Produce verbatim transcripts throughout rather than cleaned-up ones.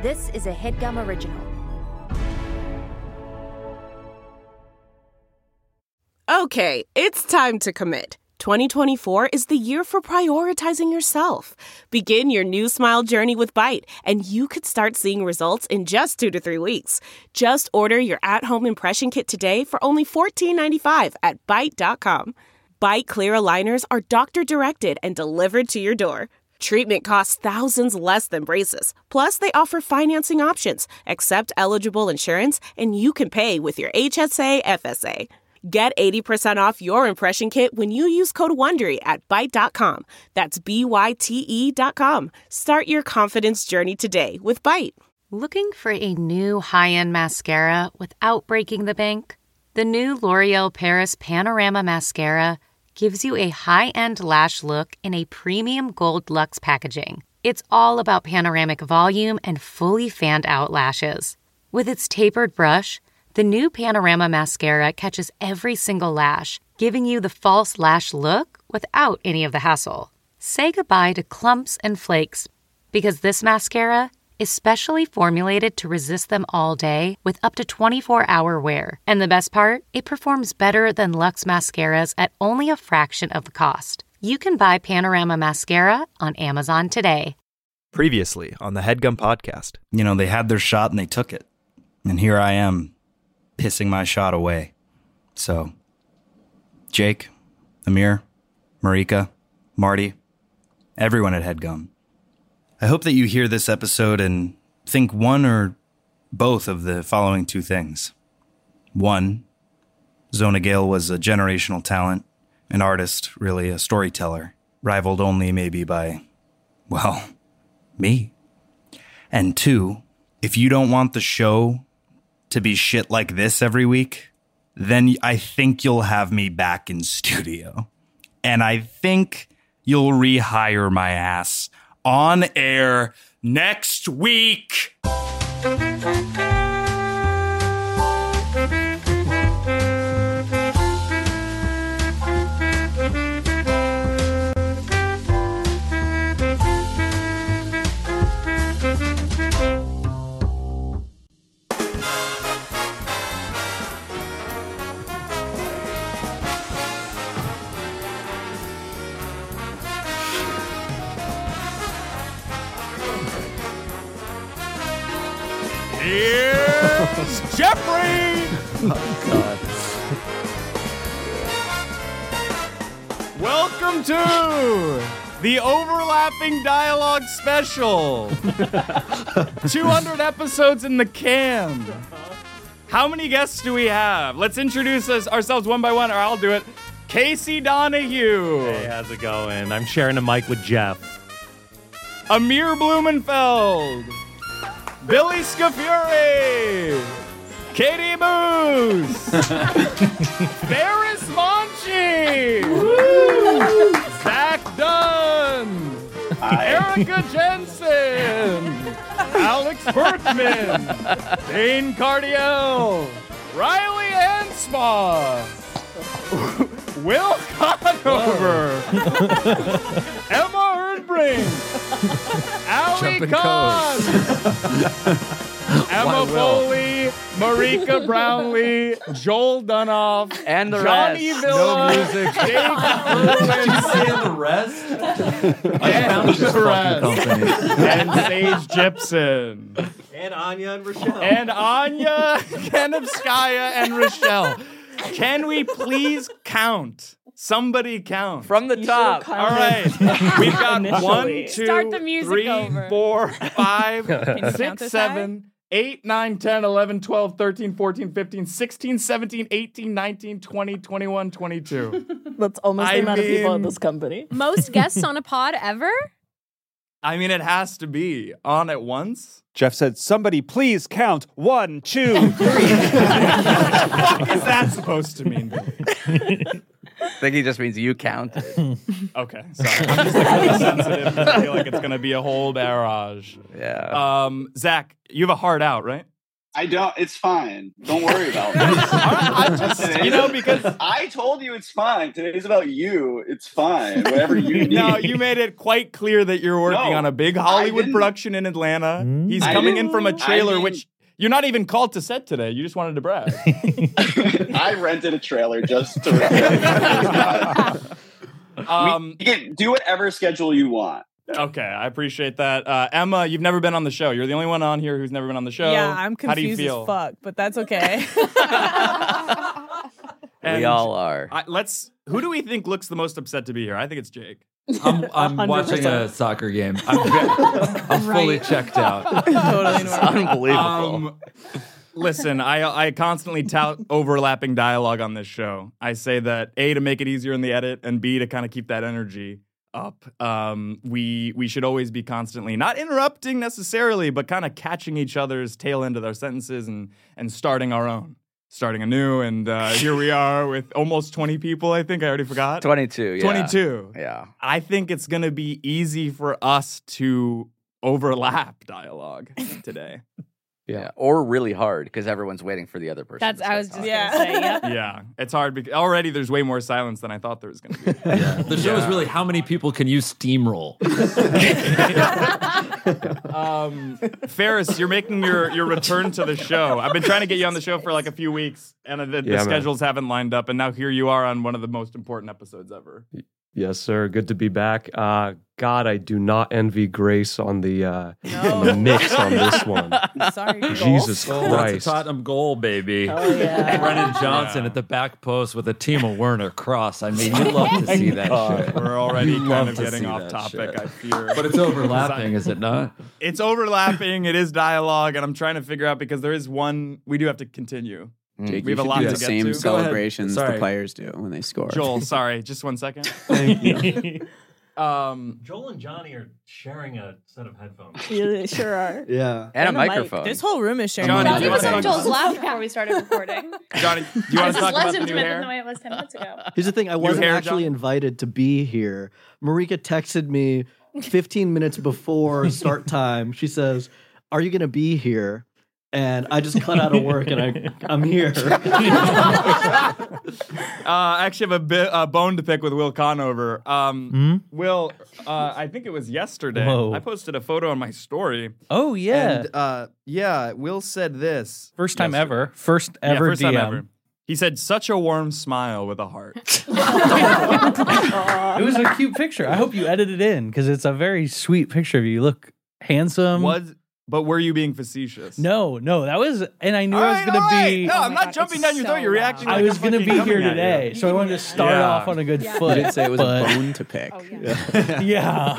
This is a HeadGum original. Okay, it's time to commit. twenty twenty-four is the year for prioritizing yourself. Begin your new smile journey with Byte, and you could start seeing results in just two to three weeks. Just order your at-home impression kit today for only fourteen ninety-five at byte dot com. Byte clear aligners are doctor-directed and delivered to your door. Treatment costs thousands less than braces. Plus, they offer financing options, accept eligible insurance, and you can pay with your H S A F S A. Get eighty percent off your impression kit when you use code WONDERY at byte dot com. That's B Y T E dot com. Start your confidence journey today with Byte. Looking for a new high-end mascara without breaking the bank? The new L'Oreal Paris Panorama Mascara gives you a high-end lash look in a premium gold luxe packaging. It's all about panoramic volume and fully fanned-out lashes. With its tapered brush, the new Panorama Mascara catches every single lash, giving you the false lash look without any of the hassle. Say goodbye to clumps and flakes, because this mascara is specially formulated to resist them all day with up to twenty-four hour wear. And the best part? It performs better than Luxe mascaras at only a fraction of the cost. You can buy Panorama Mascara on Amazon today. Previously on the HeadGum Podcast. You know, they had their shot and they took it. And here I am, pissing my shot away. So, Jake, Amir, Marika, Marty, everyone at HeadGum, I hope that you hear this episode and think one or both of the following two things. One, Zona Gale was a generational talent, an artist, really a storyteller, rivaled only maybe by, well, me. And two, if you don't want the show to be shit like this every week, then I think you'll have me back in studio. And I think you'll rehire my ass on air next week. Here's Jeffrey! Oh, God. Welcome to the Overlapping Dialogue Special. two hundred episodes in the can. How many guests do we have? Let's introduce us ourselves one by one, or I'll do it. Casey Donahue. Hey, how's it going? I'm sharing a mic with Jeff. Amir Blumenfeld. Billy Scafuri, Katie Moose, Ferris Monchi, Zach Dunn, Erica Jensen, Alex Berkman, Dane Cardiel, Riley Ansma, Will Conover, Emma Ernbrink, Ali Khan, Emma Foley, Marika Brownlee, Joel Dunoff, and the Johnny rest. Villa, No music. Jake Did you say the rest? and the rest, and Sage Gibson, And Anya and Rochelle. and Anya Kanevskaya and Rochelle. Can we please count? Somebody count. From the top. All right. We've got one, two, Start the music three, over. four, five, you count six, this seven, eight, nine, ten, eleven, twelve, thirteen, fourteen, fifteen, sixteen, seventeen, eighteen, nineteen, twenty, twenty-one, twenty-two. That's almost I the amount of people in mean- this company. Most guests on a pod ever? I mean, it has to be on at once. Jeff said, somebody please count one, two, three. What the fuck is that supposed to mean? I think he just means you count. Okay, sorry. I'm just like really sensitive. I feel like it's going to be a whole barrage. Yeah. Um, Zach, you have a hard out, right? I don't. It's fine. Don't worry about this. I just, you know, because I told you it's fine. Today's about you. It's fine. Whatever you need. no, you made it quite clear that you're working No, on a big Hollywood production in Atlanta. Mm. He's I coming didn't- in from a I trailer, mean- which you're not even called to set today. You just wanted to brag. I rented a trailer just to record. um, You can do whatever schedule you want. okay, I appreciate that. Uh, Emma, you've never been on the show. You're the only one on here who's never been on the show. Yeah, I'm How do you confused feel? as fuck, but that's okay. And we all are. I, let's. Who do we think looks the most upset to be here? I think it's Jake. I'm, I'm watching a soccer game. I'm, ve- I'm fully Right. checked out. Totally It's normal. unbelievable. Um, listen, I I constantly tout overlapping dialogue on this show. I say that A, to make it easier in the edit, and B, to kind of keep that energy up. Um, we we should always be constantly not interrupting necessarily, but kind of catching each other's tail end of their sentences and and starting our own, starting anew. And uh, here we are with almost twenty people. I think I already forgot. twenty-two, yeah. twenty-two. Yeah. I think it's going to be easy for us to overlap dialogue today. Yeah. Or really hard because everyone's waiting for the other person. That's to I start was just talking. gonna say. Yep. Yeah, it's hard because already there's way more silence than I thought there was going to be. Yeah. The show is really how many people can you steamroll? Um, Ferris, you're making your, your return to the show. I've been trying to get you on the show for like a few weeks, and the, the Yeah, man. schedules haven't lined up, and now here you are on one of the most important episodes ever. Yes, sir. Good to be back. Uh, God, I do not envy Grace on the, uh, on the mix on this one. Sorry, Jesus Oh, that's a Christ. Tottenham goal, baby. Oh, yeah. Brennan Johnson Yeah. at the back post with a Timo Werner cross. I mean, you love to see that shit. We're already You kind love of to getting see off that topic, shit. I fear. But it's overlapping, is it not? It's overlapping, it is dialogue, and I'm trying to figure out because there is one, we do have to continue. Jake, We have you a should lot do to the get same to. celebrations Sorry. the players do when they score. Joel, sorry, just one second. Thank you. Um, Joel and Johnny are sharing a set of headphones. Yeah, they sure are. Yeah. And a mic. microphone. This whole room is sharing. Johnny, a do you Johnny wanna was talk on about- Joel's lap before we started recording. Johnny, do you want This to talk is less about the new intimate hair? than the way it was ten minutes ago. Here's the thing, I New wasn't hair, actually John? invited to be here. Marika texted me fifteen minutes before start time. She says, "Are you going to be here?" And I just cut out of work and I, I'm here. Uh, I actually have a bit, uh, bone to pick with Will Conover. Um, Will, uh, I think it was yesterday. Whoa. I posted a photo on my story. Oh, yeah. And, uh, yeah, Will said this. First time yesterday. ever. First Yeah, ever first D M. time ever. He said, "Such a warm smile with a heart." It was a cute picture. I hope you edited it in because it's a very sweet picture of you. You look handsome. Was but were you being facetious? No, no, that was, and I knew All I was right, going all to right. be. No, I'm not jumping down your throat. You're reacting like I was I'm going to fucking be here coming at today, you. so I wanted to start Yeah. off on a good You foot. did say it was but- a bone to pick. Yeah. Yeah,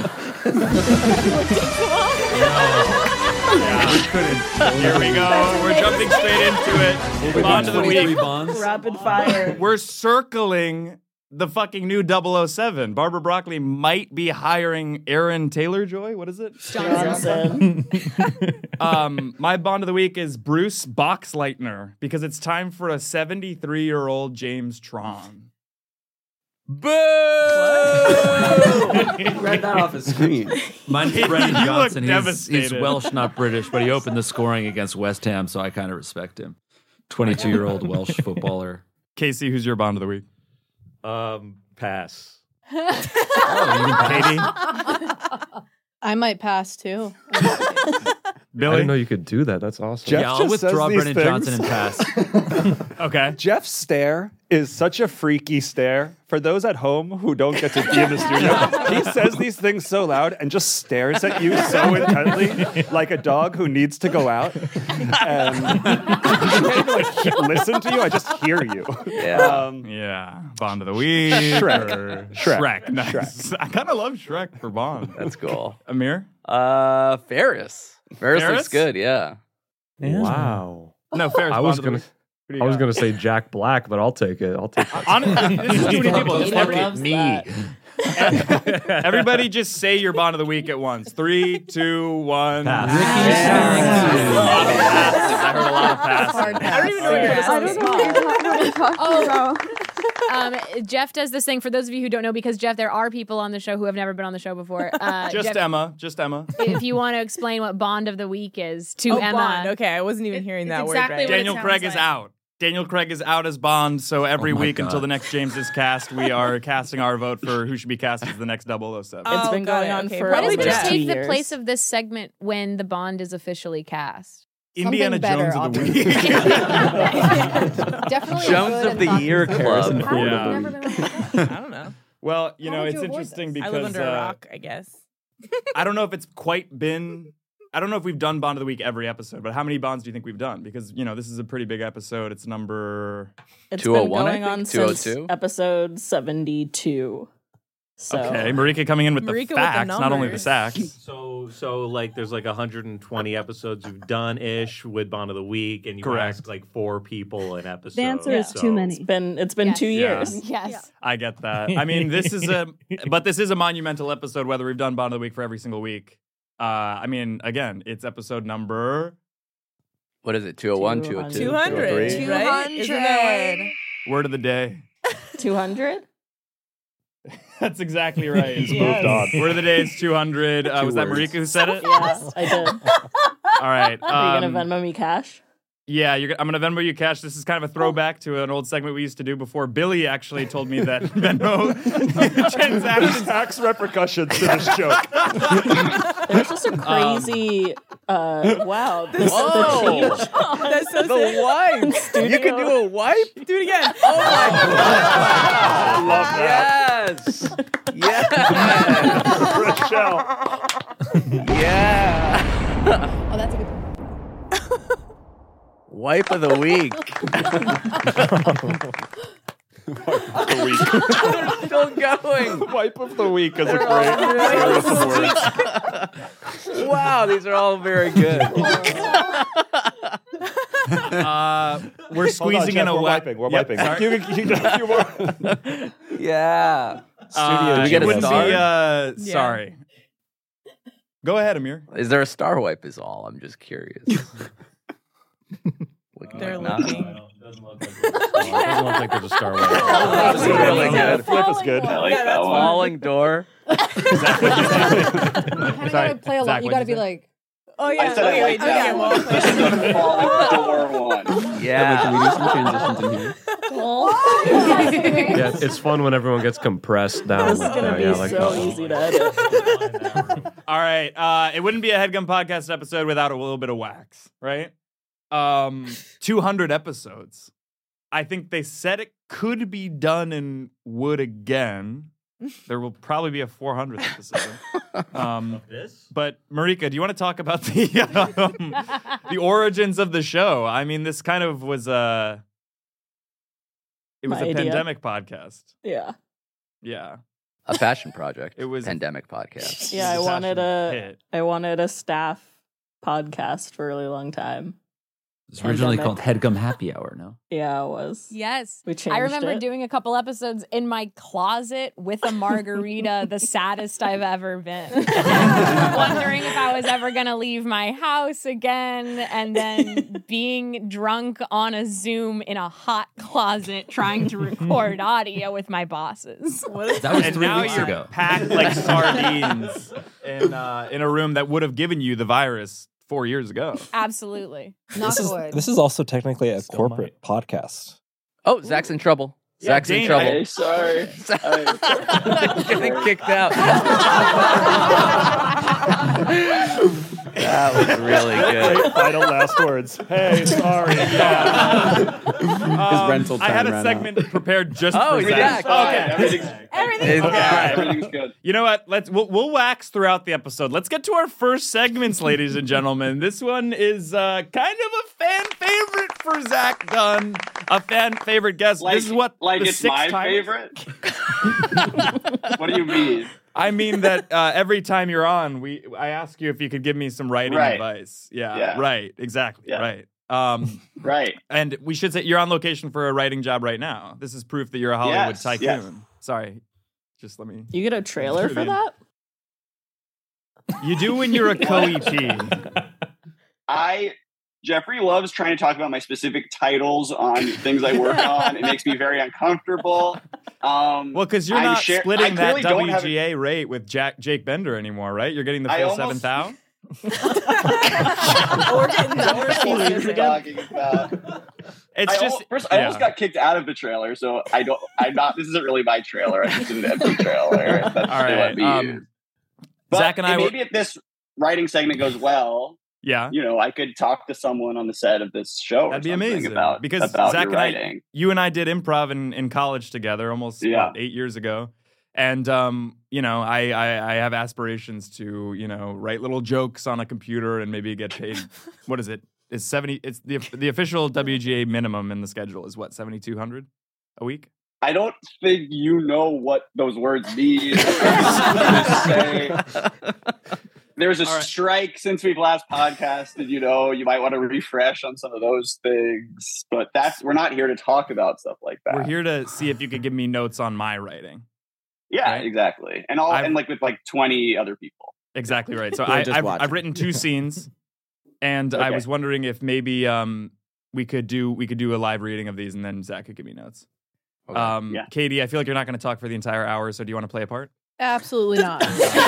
we couldn't. Here we go. We're jumping straight into it. Bond of the week. Rapid fire. We're circling the fucking new double oh seven. Barbara Broccoli might be hiring Aaron Taylor-Joy. What is it? Johnson. um, my Bond of the week is Bruce Boxleitner because it's time for a seventy-three-year-old James Tron. Boo! Read that off the screen. Mine's You Brennan look Johnson. He's, he's devastated. Welsh, not British, but he opened the scoring against West Ham, so I kind of respect him. twenty-two-year-old Welsh footballer. Casey, who's your Bond of the week? Um, pass. Katie? I might pass too. I Billy? didn't know you could do that. That's awesome. Jeff Yeah, I'll just withdraw says these Brennan things. Johnson and pass. Okay. Jeff's stare is such a freaky stare. For those at home who don't get to be in the studio, he says these things so loud and just stares at you so intently, like a dog who needs to go out. And I don't even like he- listen to you. I just hear you. Yeah. Um, Yeah. Bond of the week. Shrek. or- Shrek. Shrek. Nice. Shrek. I kind of love Shrek for Bond. That's cool. Amir? Uh, Ferris. Ferris, Ferris? looks good, yeah. Wow. No, Ferris. I was Bond of the gonna. week. Who do you I was got? gonna say Jack Black, but I'll take it. I'll take it. Honestly, this is too many people. Just Look every- at me. Everybody just say your Bond of the week at once. Three, two, one. Pass. A lot of passes. I heard a lot of passes. Hard I don't even know what you're pass. I don't know what you're talking Oh. about. Um, Jeff does this thing for those of you who don't know, because Jeff, there are people on the show who have never been on the show before. Uh, Just Jeff, Emma. Just Emma. If you want to explain what Bond of the Week is to Oh, Emma. Bond. Okay, I wasn't even hearing that it's word exactly right. what it Daniel sounds Craig is like. out. Daniel Craig is out as Bond, so every Oh my week God. until the next James is cast, we are casting our vote for who should be cast as the next double oh seven. Oh, It's been got going it. on Okay, for What probably would over just Jeff. two take the years. place of this segment when the Bond is officially cast? Indiana better, Jones of the week. Definitely Jones good of and the thoughtful Year person. Club. Yeah. I don't know. Well, you How know, did it's you avoid interesting this? I because live under a uh, rock, I guess. I don't know if it's quite been. I don't know if we've done Bond of the Week every episode, but how many Bonds do you think we've done? Because, you know, this is a pretty big episode. It's number. It's two oh been one, I going think? on two oh since two? episode seventy-two. So Okay, Marika coming in with Marika the with the facts, not only the numbers. sacks. So, so like, there's like one hundred twenty episodes you've done ish with Bond of the Week, and you Correct. ask like four people an episode. The answer is so- too many. it's been it's been Yes. two Yeah. years. Yes. I get that. I mean, this is a, but this is a monumental episode, whether we've done Bond of the Week for every single week. Uh, I mean, again, it's episode number. What is it? two oh one, two oh two, two hundred, two oh three? right? Isn't that right? Word of the day. Two hundred. That's exactly right. He's moved on. Word of the day is two hundred. Uh, Two was that words. Marika who said it? Yes, I did. All right. Are you um, gonna Venmo me cash? Yeah, you're, I'm going to Venmo you cash. This is kind of a throwback to an old segment we used to do before. Billy actually told me that Venmo transactions. Tax repercussions to this joke. There's just a crazy. uh, wow. This, Whoa. the change. That's so The sick. wipe. Studio. You can do a wipe? Do it again. Oh my I love that. Yes. Yes. Rochelle. Yeah. Oh, that's a good one. Wipe of the week. The week. They're still going. Wipe of the week is a They're all great really series of words. Wow, these are all very good. Uh, we're Hold on, squeezing Jeff, in a we're wa- wiping. We're Yep, wiping. sorry. You, you, you, you more. Yeah. Uh, we get it a wouldn't star? be, uh, Yeah. sorry. Go ahead, Amir. Is there a star wipe is all? I'm just curious. Looking They're like not. looking. Doesn't look like there's a star. Doesn't look like there's a star wave. That's really good. Flip is good. I like Yeah, that that's one. Falling door. You kind of gotta play along. Zach, You what'd gotta you be say? like, Oh, yeah. I said okay, I like wait, that okay, one. well, This is the falling door one. Yeah. Can we do some transitions in here? Yeah, it's fun when everyone gets compressed down. This is like gonna that. be Yeah, like so that. easy to edit. All right. Uh, it wouldn't be a HeadGum podcast episode without a little bit of wax, right? Um, two hundred episodes. I think they said it could be done and would again. There will probably be a four hundredth episode. Um, This? but Marika, do you want to talk about the um, the origins of the show? I mean, this kind of was a it was My a idea. pandemic podcast. Yeah. Yeah, A fashion project. It was- pandemic podcast. Yeah, I It's a wanted passion a hit. I wanted a staff podcast for a really long time. It's originally Pandemic. called HeadGum Happy Hour, no? Yeah, it was. Yes. We changed I remember it. doing a couple episodes in my closet with a margarita, the saddest I've ever been. Wondering if I was ever going to leave my house again, and then being drunk on a Zoom in a hot closet trying to record audio with my bosses. That was and three now weeks you're ago. packed like sardines in uh, in a room that would have given you the virus four years ago. Absolutely. knock This is, wood. this is also technically a Still corporate podcast. Oh, Zach's in trouble. Yeah, Zach's in Dane, trouble. Hey, sorry. Getting kicked out. That was really good. Great final last words. Hey, sorry. Um, rental I had time a ran segment prepared just Oh, for you're Zach. back. Okay. Everything's, Everything's Okay. everything's good. You know what? Let's we'll, we'll wax throughout the episode. Let's get to our first segments, ladies and gentlemen. This one is uh, kind of a fan favorite for Zach Dunn, a fan favorite guest. Like, this is what like the it's sixth my time- favorite? What do you mean? I mean that uh, every time you're on, we I ask you if you could give me some writing Right. advice. Yeah, Yeah. right, exactly, Yeah. right. Um, Right. and we should say you're on location for a writing job right now. This is proof that you're a Hollywood Yes, tycoon. yes. Sorry, just let me. You get a trailer for that? You do when you're a co-E P. I Jeffrey loves trying to talk about my specific titles on things I work on. It makes me very uncomfortable. Um, Well, because you're I'm not share- I splitting that clearly don't have W G A rate with Jack Jake Bender anymore, right? You're getting the I full almost- seven thou. We're getting numbers What are years you ago. talking about? It's I just almost, first, I almost yeah. got kicked out of the trailer, so I don't. I'm not. This isn't really my trailer. It's an empty trailer. That's All they right, let me um, use. But Zach and I were- maybe if this writing segment goes well, Yeah. you know, I could talk to someone on the set of this show. That'd or be something amazing about because about Zach your and I, writing. you and I did improv in, in college together almost Yeah. what, eight years ago, and um, you know, I, I I have aspirations to you know write little jokes on a computer and maybe get paid. What is it? It's seventy. It's the the official W G A minimum in the schedule is what seventy two hundred a week. I don't think you know what those words mean. Just say, there's a strike since we've last podcasted. You know, you might want to refresh on some of those things, but that's we're not here to talk about stuff like that. We're here to see if you could give me notes on my writing. Yeah, right? exactly, and all I've- and like with like twenty other people. Exactly right. So Yeah, I, just I've, watch I've it. written two scenes, and I Okay. was wondering if maybe um we could do we could do a live reading of these, and then Zach could give me notes. Um, Yeah. Katie, I feel like you're not going to talk for the entire hour, so do you want to play a part? Absolutely not.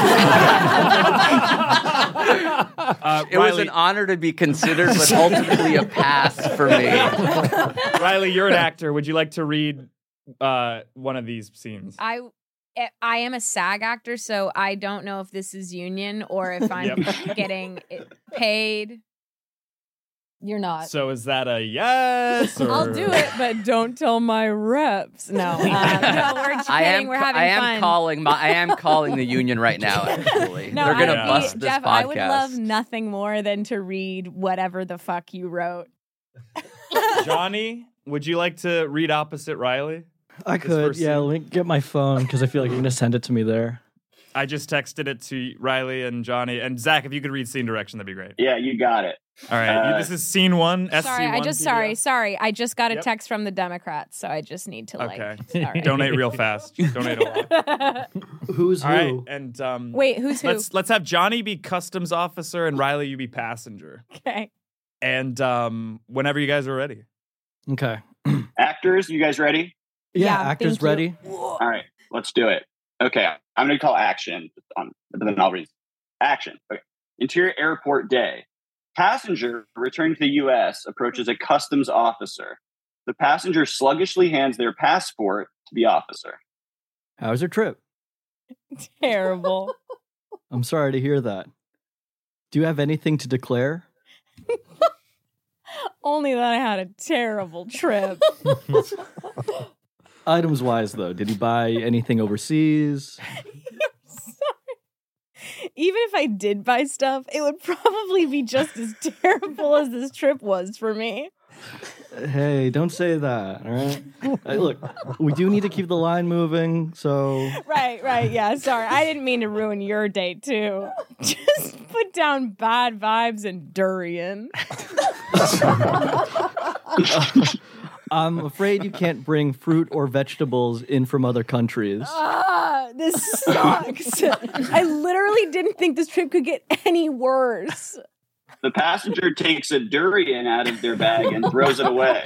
Uh, It was Riley- an honor to be considered, but ultimately a pass for me. Riley, you're an actor. Would you like to read uh, one of these scenes? I I am a SAG actor, so I don't know if this is union or if I'm Yep. getting it paid. You're not. So is that a yes? Or... I'll do it, but don't tell my reps. No, uh, no, we're just I kidding. am. We're ca- having I am fun. calling. My, I am calling the union right now. Actually, No, they're gonna I would bust be, this Jeff, podcast. I would love nothing more than to read whatever the fuck you wrote. Johnny, would you like to read opposite Riley? I This could. first Yeah, scene? let me get my phone because I feel like you're going to send it to me there. I just texted it to Riley and Johnny. And Zach, if you could read scene direction, that'd be great. Yeah, you got it. All right. Uh, this is scene one. S C one Sorry, I just P D F. sorry, sorry. I just got a Yep. text from the Democrats, so I just need to like. Okay. Sorry. Donate real fast. Donate a lot. Who's All right. who? And um, Wait, who's who? let's let's have Johnny be customs officer and Riley you be passenger. Okay. And um, whenever you guys are ready. Okay. Actors, you guys ready? Yeah, Yeah, actors thank you. ready? All right, let's do it. Okay, I'm going to call action, on, but then I'll read. Action. Okay. Interior airport day. Passenger returning to the U S approaches a customs officer. The passenger sluggishly hands their passport to the officer. How was your trip? Terrible. I'm sorry to hear that. Do you have anything to declare? Only that I had a terrible trip. Items wise, though, did he buy anything overseas? Even if I did buy stuff, it would probably be just as terrible as this trip was for me. Hey, don't say that, all right? Hey, look, we do need to keep the line moving, so Right, right, yeah. Sorry, I didn't mean to ruin your date too. Just put down bad vibes and durian. I'm afraid you can't bring fruit or vegetables in from other countries. Ah, this sucks. I literally didn't think this trip could get any worse. The passenger takes a durian out of their bag and throws it away.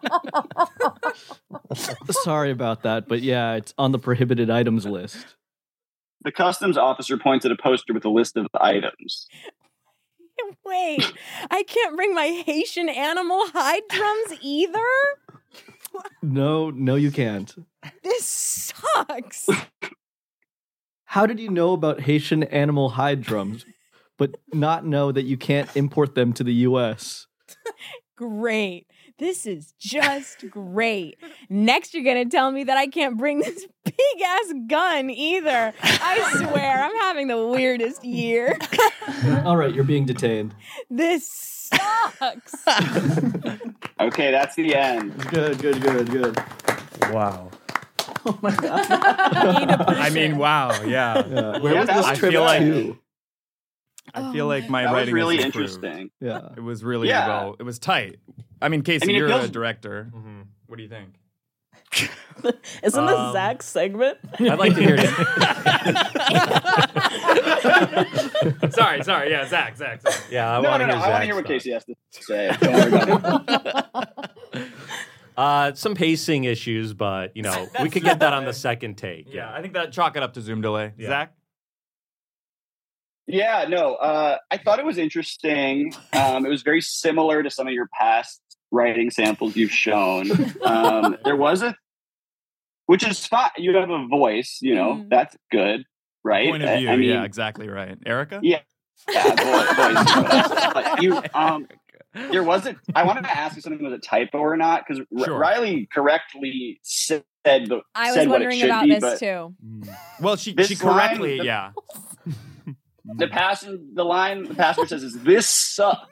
Sorry about that, but yeah, it's on the prohibited items list. The customs officer points at a poster with a list of items. Wait, I can't bring my Haitian animal hide drums either? No, no, you can't. This sucks. How did you know about Haitian animal hide drums, but not know that you can't import them to the U S? Great. This is just great. Next, you're going to tell me that I can't bring this big ass gun either. I swear, I'm having the weirdest year. All right, you're being detained. This sucks. Okay, that's the end. Good, good, good, good. Wow. Oh my god. I mean, wow, yeah. Yeah. Where Yeah, was that this I trip feel like to? I feel like my That was writing really has improved. interesting. Yeah. It was really Yeah. well. It was tight. I mean, Casey, I mean, it you're feels- a director. What do you think? Isn't this Um, Zach's segment? I'd like to hear it. sorry, sorry. Yeah, Zach, Zach. Zach. Yeah, I no, want no, to no. hear I want to Zach's hear what thoughts. Casey has to say. Don't worry about it. Uh, some pacing issues, but you know we could get that on the second take. Yeah, I think that chalk it up to Zoom delay. Yeah. Zach? Yeah, no. Uh, I thought it was interesting. Um, it was very similar to some of your past writing samples you've shown. Um, there was a, which is fine. You have a voice, you know, Mhm. that's good, right? Point of I- view. I mean, yeah, exactly right. Erica? Yeah, yeah, vo- voice. But you, um, there wasn't. I wanted to ask you something was a typo or not because Sure. Riley correctly said the. I was said what it wondering should about be, this but too. Well, she This she correctly, line- yeah. The passenger, the line the passenger says is "This suck,"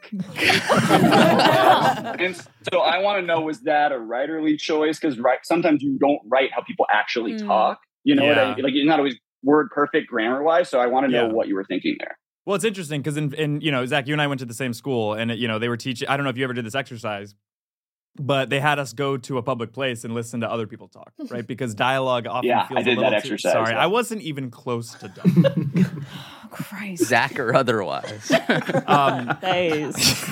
and so I want to know, was that a writerly choice? Because right, sometimes you don't write how people actually Mm. talk. You know what I Yeah. like? You're not always word perfect grammar wise. So I want to know Yeah. what you were thinking there. Well, it's interesting because in, in, you know, Zach, you and I went to the same school and, you know, they were teaching, I don't know if you ever did this exercise, but they had us go to a public place and listen to other people talk, right? Because dialogue often Yeah, feels I did a little that too, exercise, sorry, yeah. I wasn't even close to done. Christ. Zach or otherwise. um, Nice.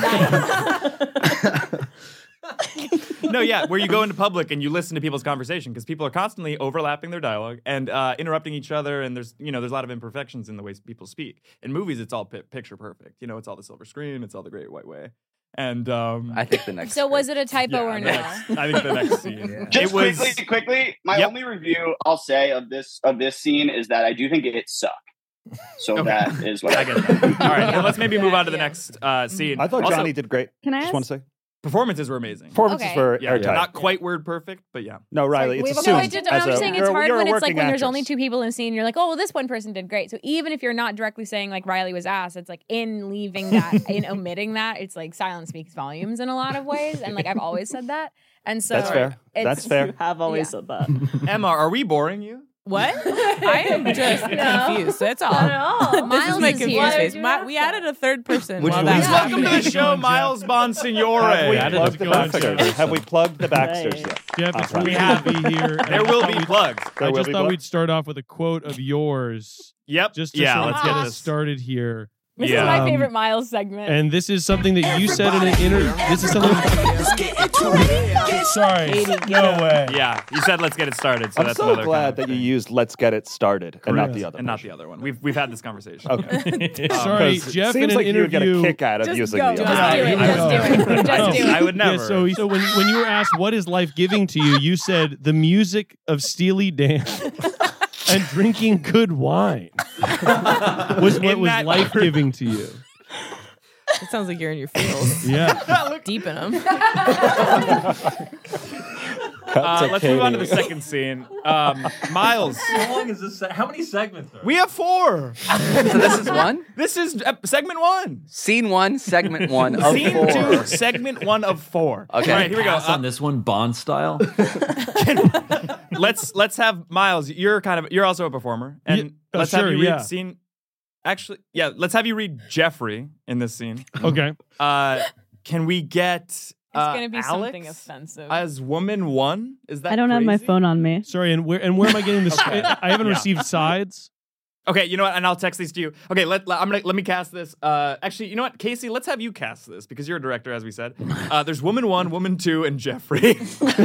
no, yeah, where you go into public and you listen to people's conversation because people are constantly overlapping their dialogue and uh, interrupting each other, and there's you know there's a lot of imperfections in the ways people speak. In movies, it's all pi- picture perfect. You know, it's all the silver screen, it's all the great white way. And um, I think the next. So was it a typo yeah, or the no? next- I think the next scene. Just It was quickly, quickly, my Yep. only review I'll say of this of this scene is that I do think it sucked. So Okay. that is what I, I get that. All right, then let's maybe move on to the next uh, scene. I thought Also, Johnny did great. Can I Just ask? want to say performances were amazing. performances Okay. were Yeah, airtight. not quite word perfect, but yeah. No, Riley, we it's have a assumed. No, it just, as I'm a- saying it's you're a- hard you're a when it's like working when there's actress. only two people in the scene. You're like, oh, well, this one person did great. So even if you're not directly saying like Riley was ass, it's like in leaving that, in omitting that, it's like silence speaks volumes in a lot of ways. And like I've always said that. And so That's fair. it's- That's fair. You have always Yeah. said that. Emma, are we boring you? What? I am just confused. That's all. Not at all. This Miles is my is confused here. face. My, we added a third person. Which while one? that's Please Welcome to happening. the show, Miles Bonsignore. Have we Yeah, I didn't plugged the go on Baxters? Jeff. Have we plugged the Baxters Nice. yet? Jeff, it's Okay. really We good have. to be here. and There I will thought be we'd- plugs. There I will just be thought plugs. we'd start off with a quote of yours, Yep. just to yeah, sort of let's get get us this. started here. This Yeah. is my Um, favorite Miles segment. And this is something that you said in an interview. This is something. Sorry, Katie, get no it. way. Yeah, you said let's get it started. So I'm that's so another glad kind that of you thing. used "Let's get it started" and not Correct. the other, and not version. the other one. We've we've had this conversation. Okay. Sorry, 'Cause Jeff. It seems in an like you would get a interview. kick out of Just using go. the Just other. do it. I Just know. do it. Just do it. I would never. Yeah, so so when when you were asked what is life giving to you, you said the music of Steely Dan and drinking good wine was what In was that- life giving to you. It sounds like you're in your feels. Yeah. Deep in them. Uh, let's move on to the second scene. Um, Miles, How long is this? Se- how many segments are? we have four. So this is one? This is uh, segment one. Scene one, segment one of Scene four. two, segment one of four. Okay. All right, here we go. Pass Uh, on this one, Bond style. let's let's have Miles. You're kind of you're also a performer, and Yeah, uh, let's sure, have you read yeah. scene. Actually, yeah, let's have you read Jeffrey in this scene. Okay. Uh, can we get It's uh, gonna be Alex something offensive. as woman one? Is that I don't have my crazy? phone on me. Sorry, and where and where am I getting this? Okay. I haven't Yeah. received sides. Okay, you know what? And I'll text these to you. Okay, let, let- I'm gonna let me cast this. Uh, actually, you know what, Casey? Let's have you cast this because you're a director, as we said. Uh, there's woman one, woman two, and Jeffrey.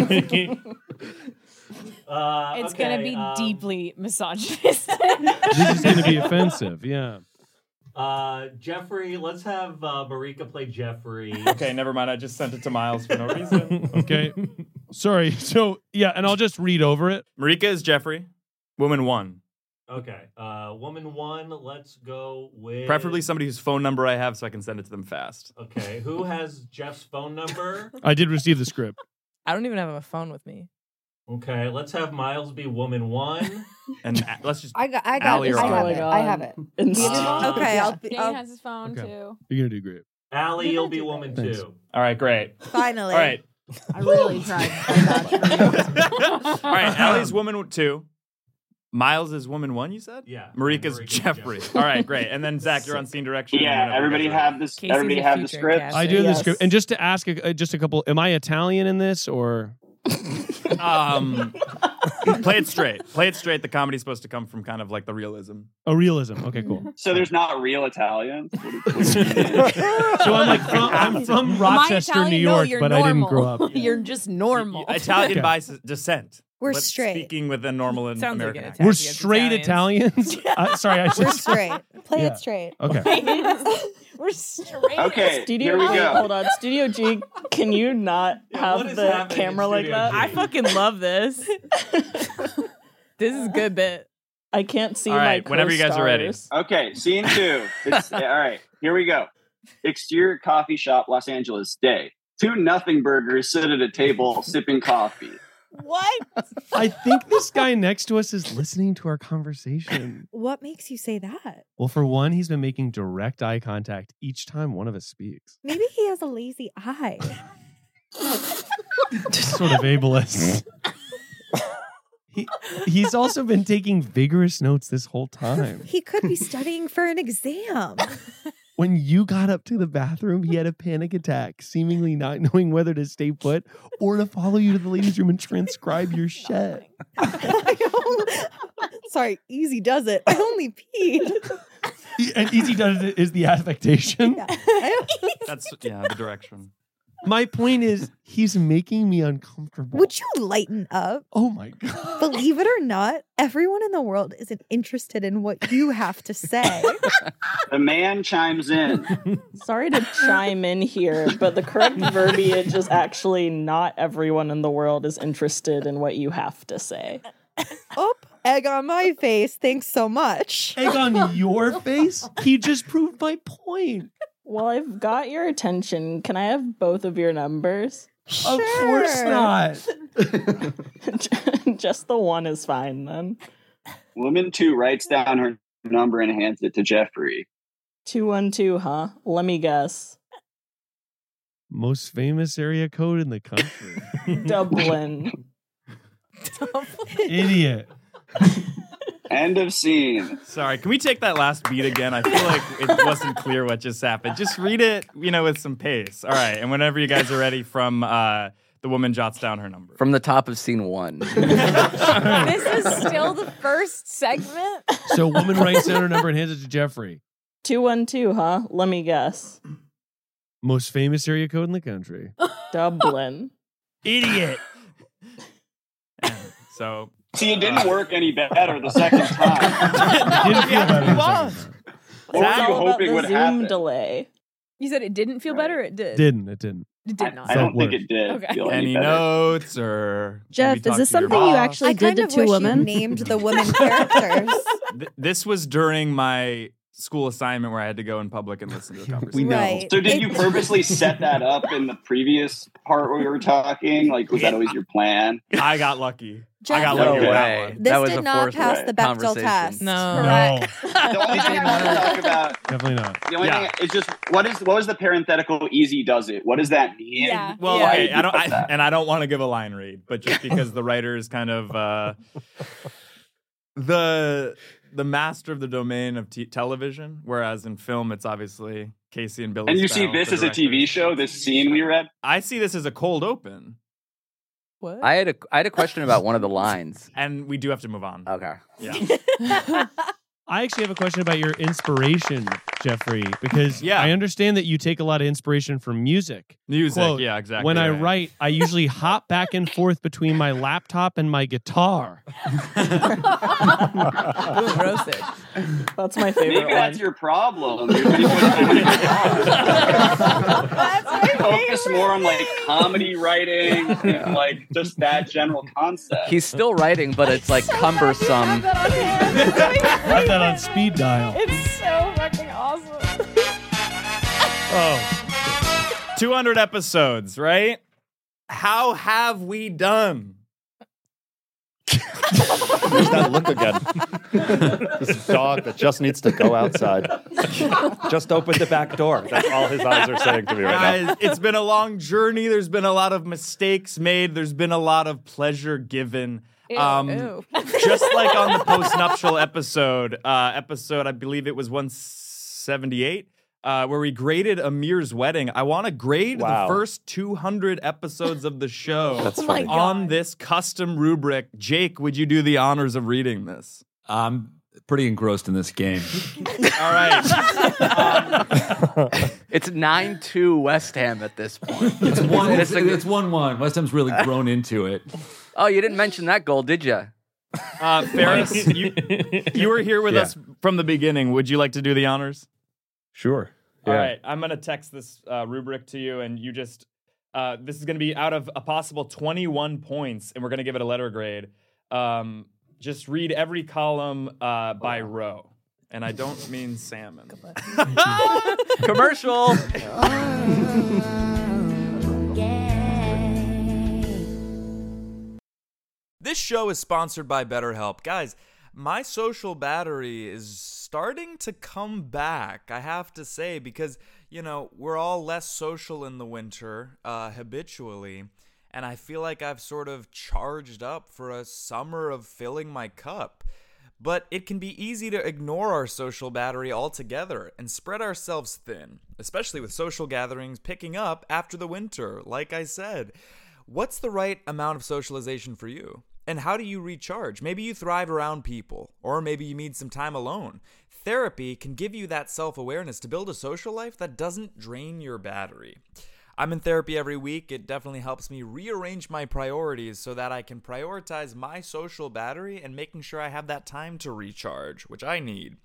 Uh, it's okay, gonna be um, deeply misogynistic. This is going to be offensive. Yeah. Uh, Jeffrey, let's have uh, Marika play Jeffrey. Okay, never mind. I just sent it to Miles for no reason. Okay. Sorry. So yeah, and I'll just read over it. Marika is Jeffrey. Woman one. Okay. Uh, woman one, let's go with. Preferably somebody whose phone number I have so I can send it to them fast. Okay. Who has Jeff's phone number? I did receive the script. I don't even have a phone with me. Okay. Let's have Miles be woman one. And uh, let's just. I got. I got. Allie it. or I I. have Oh it. my I God. have it. Uh, Okay, I'll be. Dane I'll, has his phone Okay. too. You're going to do great. Allie, you'll be woman Thanks. two. All right, great. finally. All right. I really tried. All right, Allie's woman two. Miles is woman one, you said? Yeah. Marika's Marika's Jeffrey. Jeffrey. All right, great. And then Zach, you're on scene direction. Yeah, whenever you everybody guys are have ready. this. Casey's Everybody a have the future script. cast. I do have the Yes. script. And just to ask a, uh, just a couple, am I Italian in this or? Um, play it straight. Play it straight. The comedy's supposed to come from kind of like the realism. Oh, realism. Okay, cool. So there's not real Italians? So I'm like from, I'm from Rochester, Italian, New no, York, you're but I didn't normal. grow up. You're just normal. Italian Okay. by s- descent. We're but straight. Speaking with a normal and Sounds like American an accent. We're straight Italians. uh, sorry, I We're just straight. Play Yeah. it straight. Okay. We're straight. Okay, Studio here we G, go. hold on. Studio G, can you not what have is the happening in camera like Studio that? G? I fucking love this. This is a good bit. I can't see All right, my whenever you guys are ready. co-stars. Okay, scene two. It's, all right, here we go. Exterior coffee shop, Los Angeles, day. Two nothing burgers sit at a table sipping coffee. What? I think this guy next to us is listening to our conversation. What makes you say that? Well, for one, he's been making direct eye contact each time one of us speaks. Maybe he has a lazy eye. Just sort of ableist. He, he's also been taking vigorous notes this whole time. He could be studying for an exam. When you got up to the bathroom, he had a panic attack, seemingly not knowing whether to stay put or to follow you to the ladies' room and transcribe your shit. Sorry, easy does it. I only peed. And easy does it is the affectation. That's yeah, the direction. My point is, he's making me uncomfortable. Would you lighten up? Oh my God. Believe it or not, everyone in the world isn't interested in what you have to say. The man chimes in. Sorry to chime in here, but the correct verbiage is actually not everyone in the world is interested in what you have to say. Oh, egg on my face. Thanks so much. Egg on your face? He just proved my point. Well, I've got your attention. Can I have both of your numbers? Of course not. Just the one is fine then. Woman two writes down her number and hands it to Jeffrey. two one two, huh? Let me guess. Most famous area code in the country. Dublin. Idiot. End of scene. Sorry, can we take that last beat again? I feel like it wasn't clear what just happened. Just read it, you know, with some pace. All right, and whenever you guys are ready, from uh, the woman jots down her number. From the top of scene one. This is still the first segment. So, woman writes down her number and hands it to Jeffrey. two one two, huh? Let me guess. Most famous area code in the country. Dublin. Idiot. Yeah, so. See, it didn't work any better the second time. Didn't feel better the second time. What were It's you all about hoping the would Zoom happen? delay. You said it didn't feel better. Or it did. Didn't. It didn't. It did not. I don't Felt think worse. it did. Okay. Feel Any better. notes or Jeff, maybe is talk this to your something you boss? actually I did kind to of two wish women? you named the women characters. Th- This was during my school assignment where I had to go in public and listen to a conversation. We know. Right. So did you purposely set that up in the previous part where we were talking? Like, was that always your plan? I got lucky. Jeff, I got No lucky with that way. one. This That was did a not forced pass right the Bechdel conversation. test. No. No. The only thing I want to talk about, Definitely not. the only Yeah. thing is just what is what was the parenthetical easy does it? What does that mean? Yeah. Well, Yeah. okay, Why I don't, did you I, put that? and I don't want to give a line read, but just because the writer is kind of uh, the the master of the domain of t- television, whereas in film it's obviously Casey and Billy. And you see Spout, this the as a T V directors. show, this scene we read? I see this as a cold open, What? I had a I had a question about one of the lines. and we do have to move on. Okay. Yeah. I actually have a question about your inspiration, Jeffrey, because Yeah. I understand that you take a lot of inspiration from music. Music, Quote, yeah, exactly. When I right. write, I usually hop back and forth between my laptop and my guitar. Boom, roasted. That's my favorite Maybe one. that's your problem. You're putting so many songs. Focus more on like comedy writing and like just that general concept. He's still writing, but it's like cumbersome. Have that on speed dial. It's so fucking awesome. Oh. two hundred episodes, right? How have we done? There's that look again. This dog that just needs to go outside. Just open the back door. That's all his eyes are saying to me right now. Guys, it's been a long journey. There's been a lot of mistakes made. There's been a lot of pleasure given. Ew, Um, ew. just like on the post-nuptial episode, uh, episode, I believe it was one seventy-eight, uh, where we graded Amir's wedding. I want to grade Wow. the first two hundred episodes of the show That's Oh my funny. on this custom rubric. Jake, would you do the honors of reading this? I'm pretty engrossed in this game. All right. It's nine two West Ham at this point. It's one. It's, it's one one. West Ham's really grown into it. Oh, you didn't mention that goal, did you? Uh, Ferris, you, you were here with Yeah. us from the beginning. Would you like to do the honors? Sure. All Yeah. right, I'm gonna text this uh, rubric to you, and you just uh, this is gonna be out of a possible twenty-one points, and we're gonna give it a letter grade. Um, just read every column uh, by row, and I don't mean salmon. Commercial. This show is sponsored by BetterHelp. Guys, my social battery is starting to come back, I have to say, because, you know, we're all less social in the winter, uh, habitually, and I feel like I've sort of charged up for a summer of filling my cup. But it can be easy to ignore our social battery altogether and spread ourselves thin, especially with social gatherings picking up after the winter, like I said. What's the right amount of socialization for you? And how do you recharge? Maybe you thrive around people, or maybe you need some time alone. Therapy can give you that self-awareness to build a social life that doesn't drain your battery. I'm in therapy every week. It definitely helps me rearrange my priorities so that I can prioritize my social battery and making sure I have that time to recharge, which I need.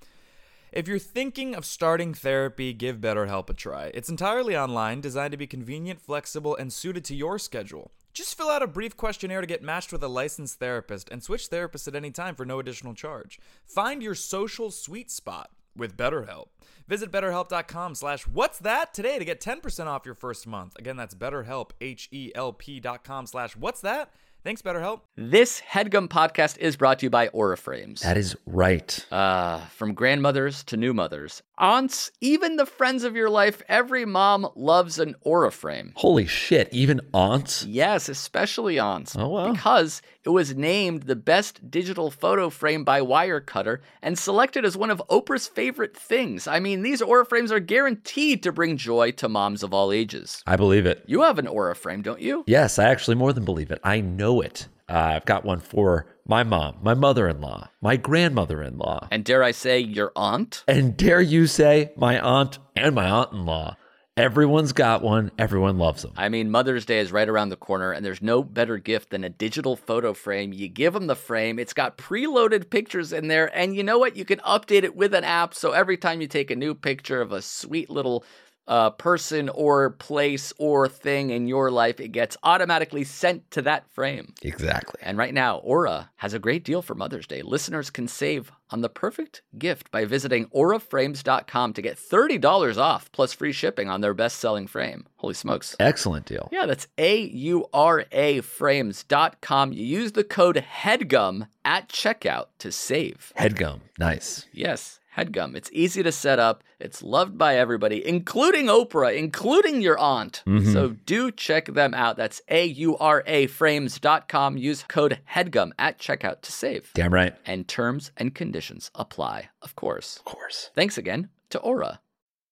If you're thinking of starting therapy, give BetterHelp a try. It's entirely online, designed to be convenient, flexible, and suited to your schedule. Just fill out a brief questionnaire to get matched with a licensed therapist and switch therapists at any time for no additional charge. Find your social sweet spot with BetterHelp. Visit betterhelp.com slash what's that today to get ten percent off your first month. Again, that's betterhelp, H-E-L-P dot com slash what's that. Thanks, BetterHelp. This HeadGum podcast is brought to you by Aura Frames. That is right. Uh, from grandmothers to new mothers, aunts, even the friends of your life, every mom loves an Aura Frame. Holy shit, even aunts? Yes, especially aunts. Oh, wow. Because it was named the best digital photo frame by Wirecutter and selected as one of Oprah's favorite things. I mean, these Aura Frames are guaranteed to bring joy to moms of all ages. I believe it. You have an Aura Frame, don't you? Yes, I actually more than believe it. I know it. Uh, I've got one for my mom, my mother-in-law, my grandmother-in-law. And dare I say, your aunt? And dare you say, my aunt and my aunt-in-law. Everyone's got one. Everyone loves them. I mean, Mother's Day is right around the corner, and there's no better gift than a digital photo frame. You give them the frame. It's got preloaded pictures in there, and you know what? You can update it with an app, so every time you take a new picture of a sweet little uh, person or place or thing in your life, it gets automatically sent to that frame. Exactly. And right now, Aura has a great deal for Mother's Day. Listeners can save on the perfect gift by visiting aura frames dot com to get thirty dollars off plus free shipping on their best-selling frame. Holy smokes. Excellent deal. Yeah, that's A U R A frames dot com. You use the code HEADGUM at checkout to save. HeadGum. Nice. Yes, HeadGum. It's easy to set up. It's loved by everybody, including Oprah, including your aunt. Mm-hmm. So do check them out. That's A U R A frames dot com. Use code HEADGUM at checkout to save. Damn right. And terms and conditions apply, of course. Of course. Thanks again to Aura.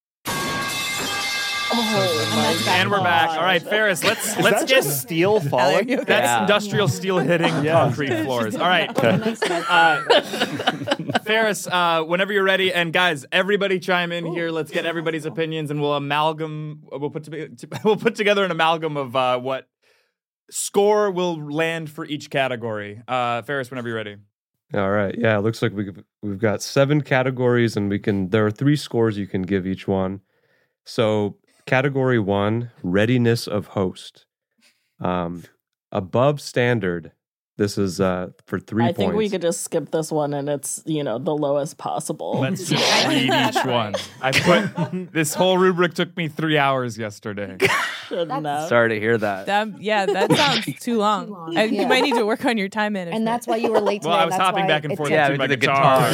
Oh, and we're back. All right, Ferris, let's Is let's that get just steel falling? That's Yeah. industrial steel hitting concrete floors. All right, uh, Ferris, uh, whenever you're ready, and guys, everybody chime in here. Let's get everybody's opinions, and we'll amalgam. We'll put to, we'll put together an amalgam of uh, what score will land for each category. Uh, Ferris, whenever you're ready. All right. Yeah, it looks like we've we've got seven categories, and we can. There are three scores you can give each one. So, category one, readiness of host. Um, above standard. This is uh, for three I points. think we could just skip this one, and it's, you know, the lowest possible. Let's just read each one. I put this whole rubric took me three hours yesterday. Shouldn't have. Sorry to hear that. That, yeah, that sounds too long. Too long. Uh, Yeah. You might need to work on your time management. And that's why you were late today. Well, I was That's hopping why back and it forth took- Yeah, to my with the guitar.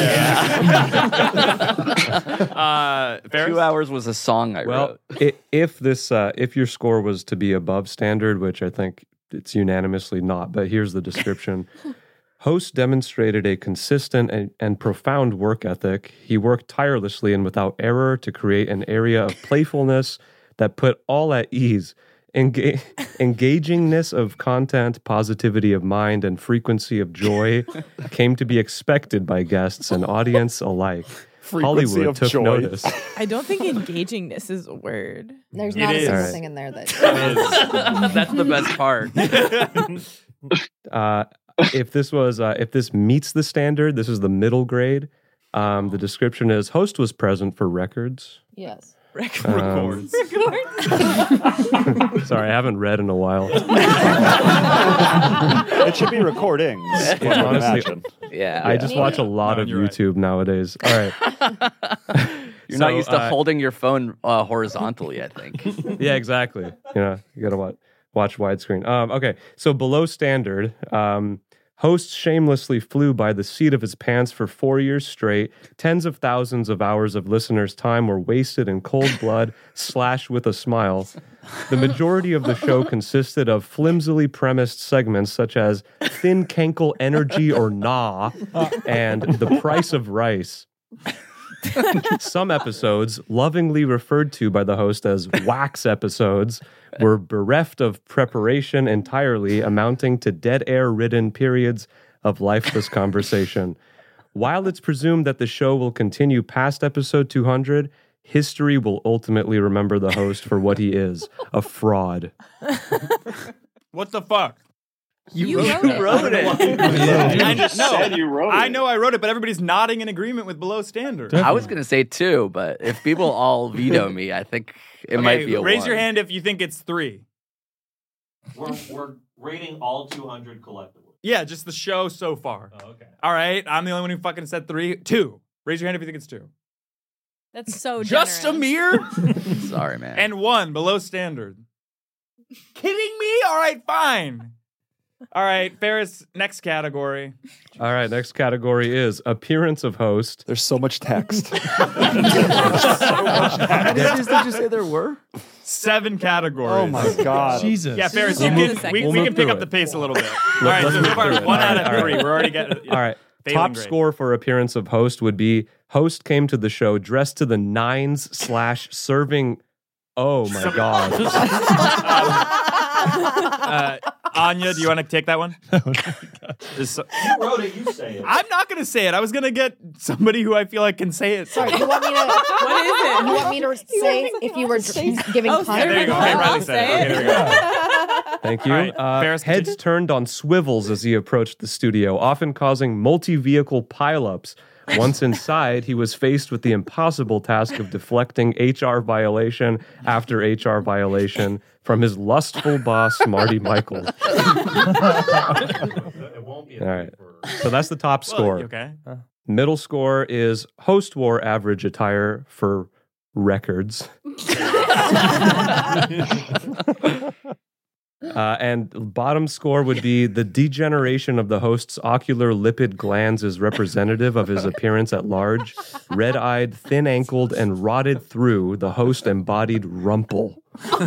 guitar, uh, Ferris? Two hours was a song I well, wrote. i- if this, uh, if your score was to be above standard, which I think it's unanimously not, but here's the description. Host demonstrated a consistent and, and profound work ethic. He worked tirelessly and without error to create an area of playfulness that put all at ease. Enga- engagingness of content, positivity of mind, and frequency of joy came to be expected by guests and audience alike. Frequency Hollywood of took joy. notice. I don't think engagingness is a word. There's It not a is. single Alright. thing in there that. That's the best part. Uh, if this was, uh, if this meets the standard, this is the middle grade. Um, the description is: host was present for records. Yes. Um, Records. Sorry, I haven't read in a while. It should be recordings. I would Honestly, imagine. Yeah. I just watch a lot No, of you're right. YouTube nowadays. All right. You're So, not used to uh, holding your phone uh, horizontally, I think. Yeah, exactly. You know, you gotta watch, watch widescreen. Um, okay, so below standard, um, host shamelessly flew by the seat of his pants for four years straight. Tens of thousands of hours of listeners' time were wasted in cold blood, slash with a smile. The majority of the show consisted of flimsily premised segments such as Thin Cankle Energy or Nah and The Price of Rice. Some episodes, lovingly referred to by the host as wax episodes, were bereft of preparation entirely, amounting to dead air-ridden periods of lifeless conversation. While it's presumed that the show will continue past episode two hundred, history will ultimately remember the host for what he is, a fraud. What the fuck? You, wrote wrote it. it. I just no, said you wrote I it. know I wrote it, but everybody's nodding in agreement with below standard. I was going to say two, but if people all veto me, I think it might Okay, be a raise one. your hand if you think it's three. We're, we're rating all two hundred collectively. Yeah, just the show so far. Oh, okay. All right, I'm the only one who fucking said three. Two. Raise your hand if you think it's two. That's so Just generous. Amir Sorry, man. and one below standard. Kidding me? All right, fine. All right, Ferris, next category. All right, next category is appearance of host. There's so much text. How many of these did you say there were? Seven categories. Oh my god. Jesus. Yeah, Ferris, We'll you move- can, we, we'll we move can pick through up the it. pace a little bit. All Let- right, let's so move so far, through it. one All out right, of all three. right. We're already getting. All right. Failing Top grade. score for appearance of host would be host came to the show dressed to the nines slash serving. Oh my god. Uh, Anya, do you want to take that one? Just so- You wrote it, you say it. I'm not going to say it. I was going to get somebody who I feel like can say it. Sorry, you want me to? What is it? You want me to say if you were dr- giving Oh, content? there you go. Okay, Riley said it. Okay, there we go. Thank you. All right, Uh, Ferris, heads continue. turned on swivels as he approached the studio, often causing multi-vehicle pileups. Once inside, he was faced with the impossible task of deflecting H R violation after H R violation from his lustful boss, Marty Michaels. It won't be a All right. So that's the top Well, score. okay. Middle score is host wore average attire for records. Uh, and bottom score would be the degeneration of the host's ocular lipid glands is representative of his appearance at large. Red-eyed, thin-ankled, and rotted through, the host embodied rumple. Can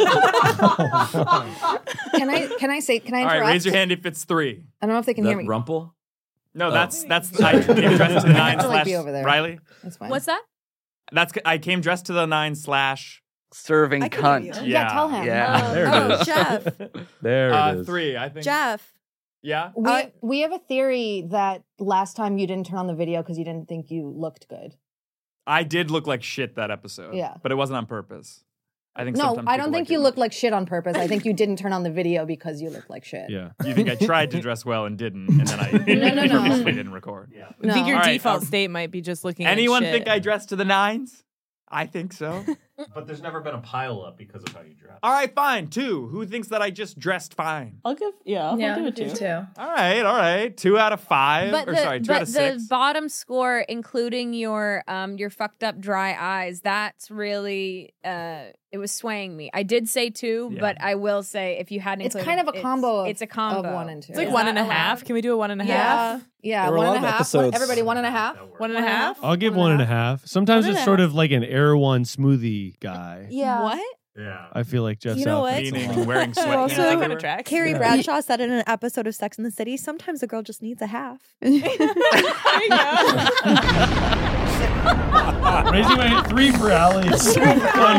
I? Can I say? Can I All interrupt? right, raise your hand if it's three. I don't know if they can hear me. Rumple? No, that's that's I came dressed to the nine I have to, like, slash be over there. Riley. That's fine. What's that? That's I came dressed to the nine slash Serving I can hear cunt. you. Yeah, tell him. Yeah. There it Oh, is. Jeff. There it uh, is. three. I think. Jeff. Yeah. We Uh, we have a theory that last time you didn't turn on the video because you didn't think you looked good. I did look like shit that episode. Yeah. But it wasn't on purpose. I think No, sometimes I people don't think like you it. looked like shit on purpose. I think you didn't turn on the video because you looked like shit. Yeah. You think I tried to dress well and didn't, and then I No, no, no. purposely didn't record. Yeah. I think your All right, default um, state might be just looking Anyone like shit. think I dressed to the nines? I think so. But there's never been a pile up because of how you dress. All right, fine. Two. Who thinks that I just dressed fine? I'll give, yeah, I'll Yeah, do it do too. too. All right, all right. Two out of five. But or the, sorry, two but out of the six. bottom score, including your um your fucked up dry eyes, that's really uh it was swaying me. I did say two, Yeah. but I will say if you hadn't, It's included- kind of a it's- combo of- It's a combo of one and two. It's like Is one that and a half. allowed? Can we do a one and a Yeah, half? yeah, There were a one lot and a of half. episodes- Everybody, one and a half. One and a half? I'll give One one and and a a half. Sometimes One and it's a sort half. of like an Air One smoothie guy. Yeah. What? Yeah. I feel like Jeff's You know what? outfit's a Meaning lot. wearing Also, sweatpants everywhere. Carrie Yeah. Bradshaw said in an episode of Sex and the City, sometimes a girl just needs a half. Raising my hand, three for Allie. Fun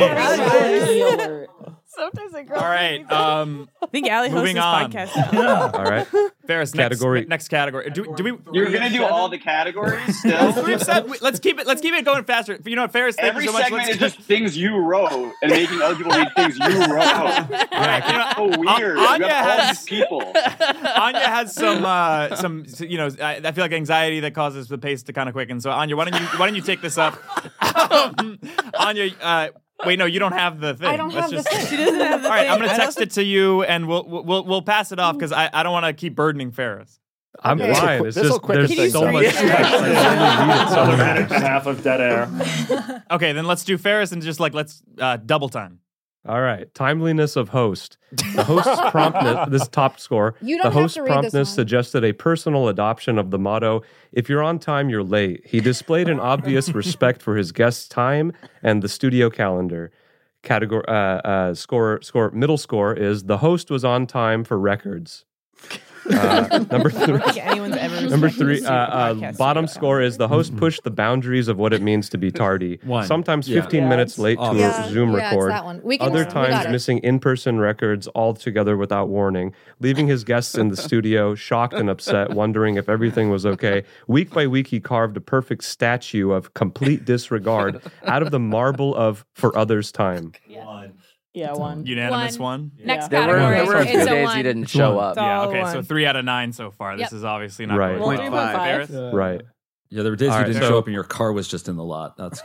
phrase. Sometimes a girl. All right. Um, I think Allie hosts moving this on. podcast now. All right. Ferris, Category- Next, next category. Do, do we? You're gonna do all the categories still? We've said- we- let's keep it. Let's keep it going faster. You know what, Ferris? Thank Every you so much. segment Let's is just things you wrote and making other people read things you wrote. Yeah, so weird. Anya you have all has- these people. Anya has some, uh, some, you know, I, I feel like anxiety that causes the pace to kind of quicken. So Anya, why don't you, why don't you take this up? Um, Anya, uh, wait, no, you don't have the thing. I don't Let's have the just- thing. She doesn't have the All right, thing. I'm gonna I text don't- it to you, and we'll we'll we'll pass it off because I, I don't want to keep burdening Ferris. I'm Okay. fine. It's This'll just quicken there's things so up. much text. I only read it so Another much. minute and a half of dead air. Okay, then let's do Ferris and just like let's uh, double time. All right. Timeliness of host. The host's promptness, this is top score. You the don't have host's to read this promptness one. suggested a personal adoption of the motto, if you're on time, you're late. He displayed an obvious respect for his guest's time and the studio calendar. Category uh, uh, score score middle score is the host was on time for records. Uh, number I don't three. think anyone's ever Number respected three, the uh, uh, podcast bottom studio. score is the host pushed the boundaries of what it means to be tardy. One. Sometimes Yeah. fifteen Yeah, minutes it's late to obvious. a Zoom Yeah, it's record. that one. We can- Other we got times it. missing in-person records altogether without warning, leaving his guests in the studio shocked and upset, wondering if everything was okay. Week by week, he carved a perfect statue of complete disregard out of the marble of for others' time. Yeah, one. Unanimous One. one. Next There were, category. there were a few It's a days one. you didn't It's show one. up. It's Yeah. all Okay. one. So three out of nine so far. Yep. This is obviously not Right. going Well, well. three point five. Ferris? Right. Yeah, there were days All you right, didn't so- show up and your car was just in the lot. That's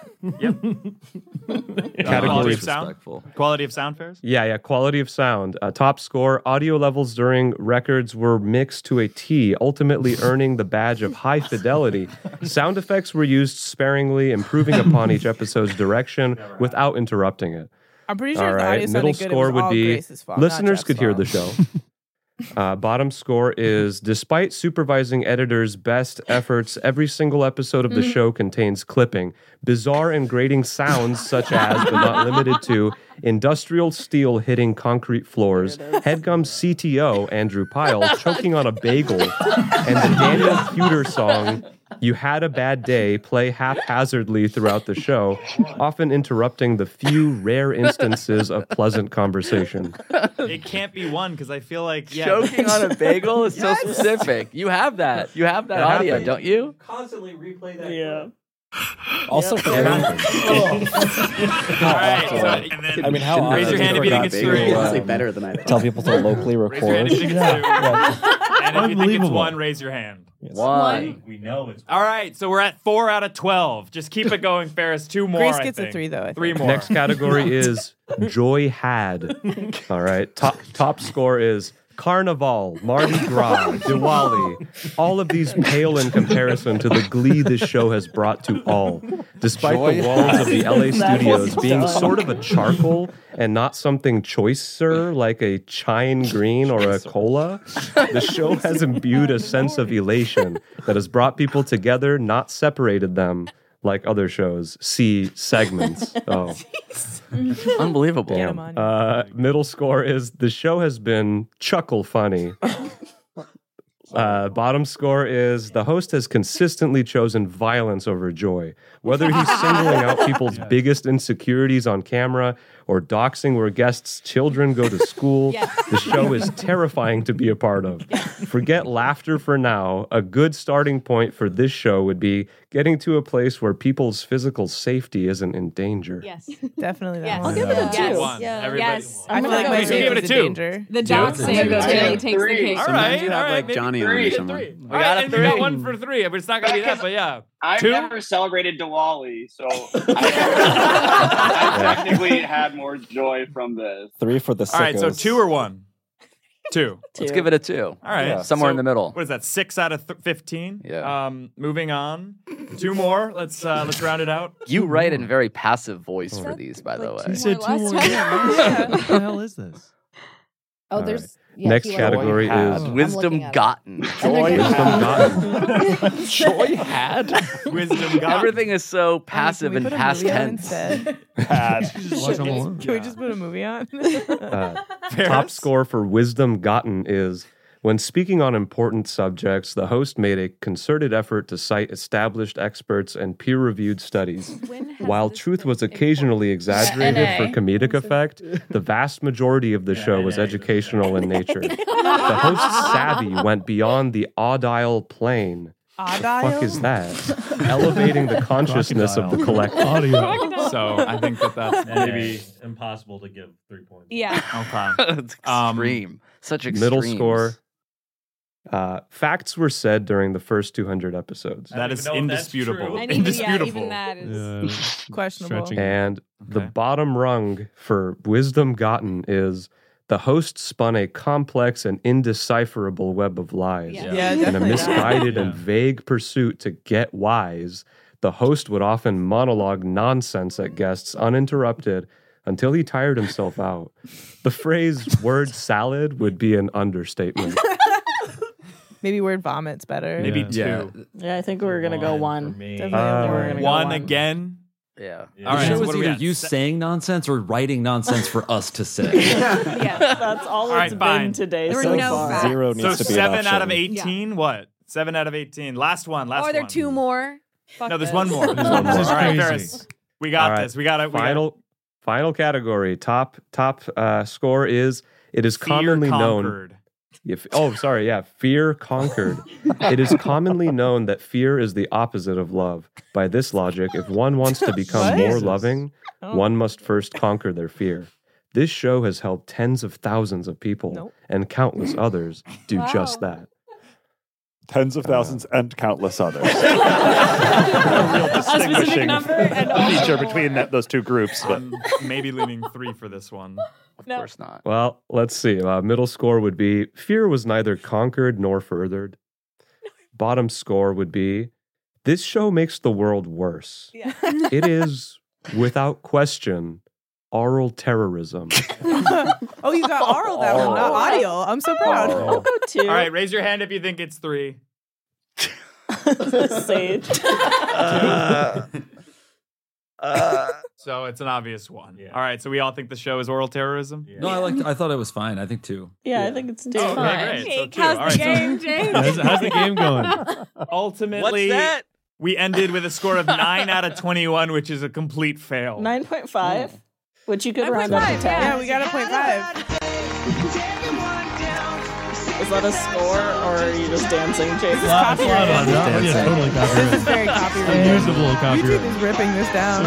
Quality Category of sound. disrespectful. Quality of sound, Ferris. Yeah, yeah. Quality of sound. Uh, top score. Audio levels during records were mixed to a T, ultimately earning the badge of high fidelity. Sound effects were used sparingly, improving upon each episode's direction without interrupting it. I'm pretty sure All if the right. audio Middle sounded good, it score was would all be Grace's fault, not listeners Jeff's could hear fault. the show. Uh, bottom score is despite supervising editors' best efforts, every single episode of the show contains clipping, bizarre and grating sounds such as, but not limited to, industrial steel hitting concrete floors, Headgum's C T O, Andrew Pyle, choking on a bagel, and the Daniel Pewter song, You Had a Bad Day, play haphazardly throughout the show, often interrupting the few rare instances of pleasant conversation. It can't be one because I feel like yeah. Choking on a bagel is so specific. You have that. You have that That audio, happened. don't you? Constantly replay that. Yeah. Also, for All right. So, and then I mean, how raise often your hand if you think it's Bagel, three. uh, Honestly, better than I thought. Tell people to locally Raise your hand record. if you think it's two. And if you think it's Unbelievable. one, raise your hand. One. We know it's. All right, so we're at four out of twelve. Just keep it going, Ferris. Two more. Grace I gets a think. three, though, I think. Three more. Next category is Joy Had. All right. Top top score is Carnival, Mardi Gras, Diwali. All of these pale in comparison to the glee this show has brought to all. Despite Joy the walls of the L A That studios was being dumb. sort of a charcoal and not something choicer like a chine green or a cola, the show has imbued a sense of elation that has brought people together, not separated them like other shows. See segments. Oh. Unbelievable. Get 'em on. Uh, middle score is the show has been chuckle funny. Uh, bottom score is the host has consistently chosen violence over joy. Whether he's singling out people's biggest insecurities on camera or doxing where guests' children go to school, the show is terrifying to be a part of. Forget laughter for now. A good starting point for this show would be getting to a place where people's physical safety isn't in danger. Yes. Definitely that Yes. one. I'll give it a Yes. two. One. Yeah. Everybody- Yes. I feel like gonna my go So give safety it a is in two. danger. The dog It's a thing two. really takes the Three. cake. All Sometimes right, you all have, right, like, maybe Johnny three on or and someone. three. We All got right, a and we got three. one for three, but it's not going to be that. But yeah, I've two. never celebrated Diwali, so I, I technically had more joy from this. Three for the sickos. All right, so two or one? Two. Let's give it a two. All right. Yeah. Somewhere So in the middle. What is that? Six out of th- fifteen. Yeah. Um, moving on. Two more. Let's uh, let's round it out. You write in very passive voice for these, by the way. He said two last more. time. Yeah. What the hell is this? Oh, All there's right. yeah, Next he category like- is I'm Wisdom looking at it. gotten. Joy gotten. Joy had. Wisdom gotten. Everything is so passive and Put a past movie on tense. instead. Had. Just watch Home Alone. Can we just put a movie on? Uh, top score for wisdom gotten is when speaking on important subjects, the host made a concerted effort to cite established experts and peer-reviewed studies. While truth was occasionally exaggerated N A. for comedic effect, the vast majority of the show was educational in nature. The host's savvy went beyond the audile plane. The fuck is that? Elevating the consciousness of the collective. Audio. So I think that that's maybe impossible to give three points. Yeah. Okay. It's extreme. Such extremes. Middle score. Uh, facts were said during the first two hundred episodes. That is indisputable. And even, Indisputable. yeah, even that is Yeah. Questionable. Stretching. And the Okay. bottom rung for wisdom gotten is the host spun a complex and indecipherable web of lies. Yeah, yeah In a definitely. misguided Yeah. and vague pursuit to get wise, the host would often monologue nonsense at guests uninterrupted until he tired himself out. The phrase word salad would be an understatement. Maybe word vomit's better. Maybe Yeah. two. Yeah, I think we were gonna go one. Definitely Uh, only We're one. gonna go One one. again. Yeah. All right. The show so was what are we either at? you Se- saying nonsense or writing nonsense for us to say. yeah. That's all, All right, it's fine. been today There were so no far. facts. Zero needs So to be an seven out of option. eighteen. What? Seven out of eighteen. Last one. Last Or are there one. two more? Fuck No, there's this. one more. There's This one more. is All right, crazy. Ferris. We got All right. this. We got it. We got it. Final, final category. Top top uh, score is it is Fear commonly known. conquered. If, oh, sorry. Yeah, fear conquered. It is commonly known that fear is the opposite of love. By this logic, if one wants to become What? more Jesus. loving, Oh. one must first conquer their fear. This show has helped tens of thousands of people Nope. and countless others do Wow. just that. Tens of thousands and countless others. A real specific distinguishing number and also feature more. between that, those two groups. But I'm maybe leaning three for this one. Of No. course not. Well, let's see. Uh, middle score would be fear was neither conquered nor furthered. Bottom score would be this show makes the world worse. Yeah. It is, without question, oral terrorism. Oh, you got oral that one, not audio. I'm so proud. I'll go two. All right, raise your hand if you think it's three. Sage. So it's an obvious one. All right, so we all think the show is oral terrorism? No, I liked. I thought it was fine. I think two. Yeah, I think it's two. Oh, Fine. okay, great. So Jake, two. how's All the right, so game, Jake? How's, how's the game going? ultimately, What's that? we ended with a score of nine out of twenty-one, which is a complete fail. Nine point five, which you could nine round point up to five. ten. Yeah, we got a point five. Is that a score, or are you just dancing, Jake? This is copyrighted. Yeah, yeah, totally This copyrighted. is very copyrighted. Unusable YouTube copyright. is ripping this down.